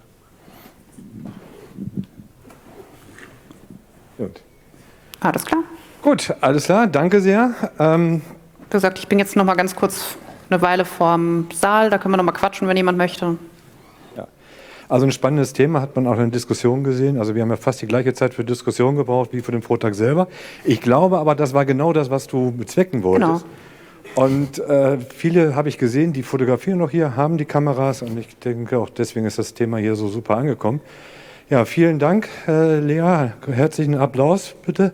Gut. Alles klar. Gut, alles klar. Danke sehr. Wie gesagt, ich bin jetzt noch mal ganz kurz eine Weile vorm Saal. Da können wir noch mal quatschen, wenn jemand möchte. Ja. Also ein spannendes Thema, hat man auch in der Diskussion gesehen. Also wir haben ja fast die gleiche Zeit für Diskussion gebraucht wie für den Vortrag selber. Ich glaube aber, das war genau das, was du bezwecken wolltest. Genau. Und viele habe ich gesehen, die fotografieren noch hier, haben die Kameras und ich denke auch deswegen ist das Thema hier so super angekommen. Ja, vielen Dank, Lea. Herzlichen Applaus, bitte.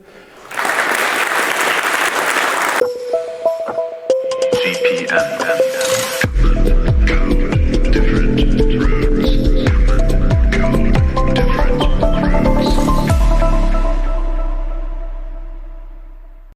GPM.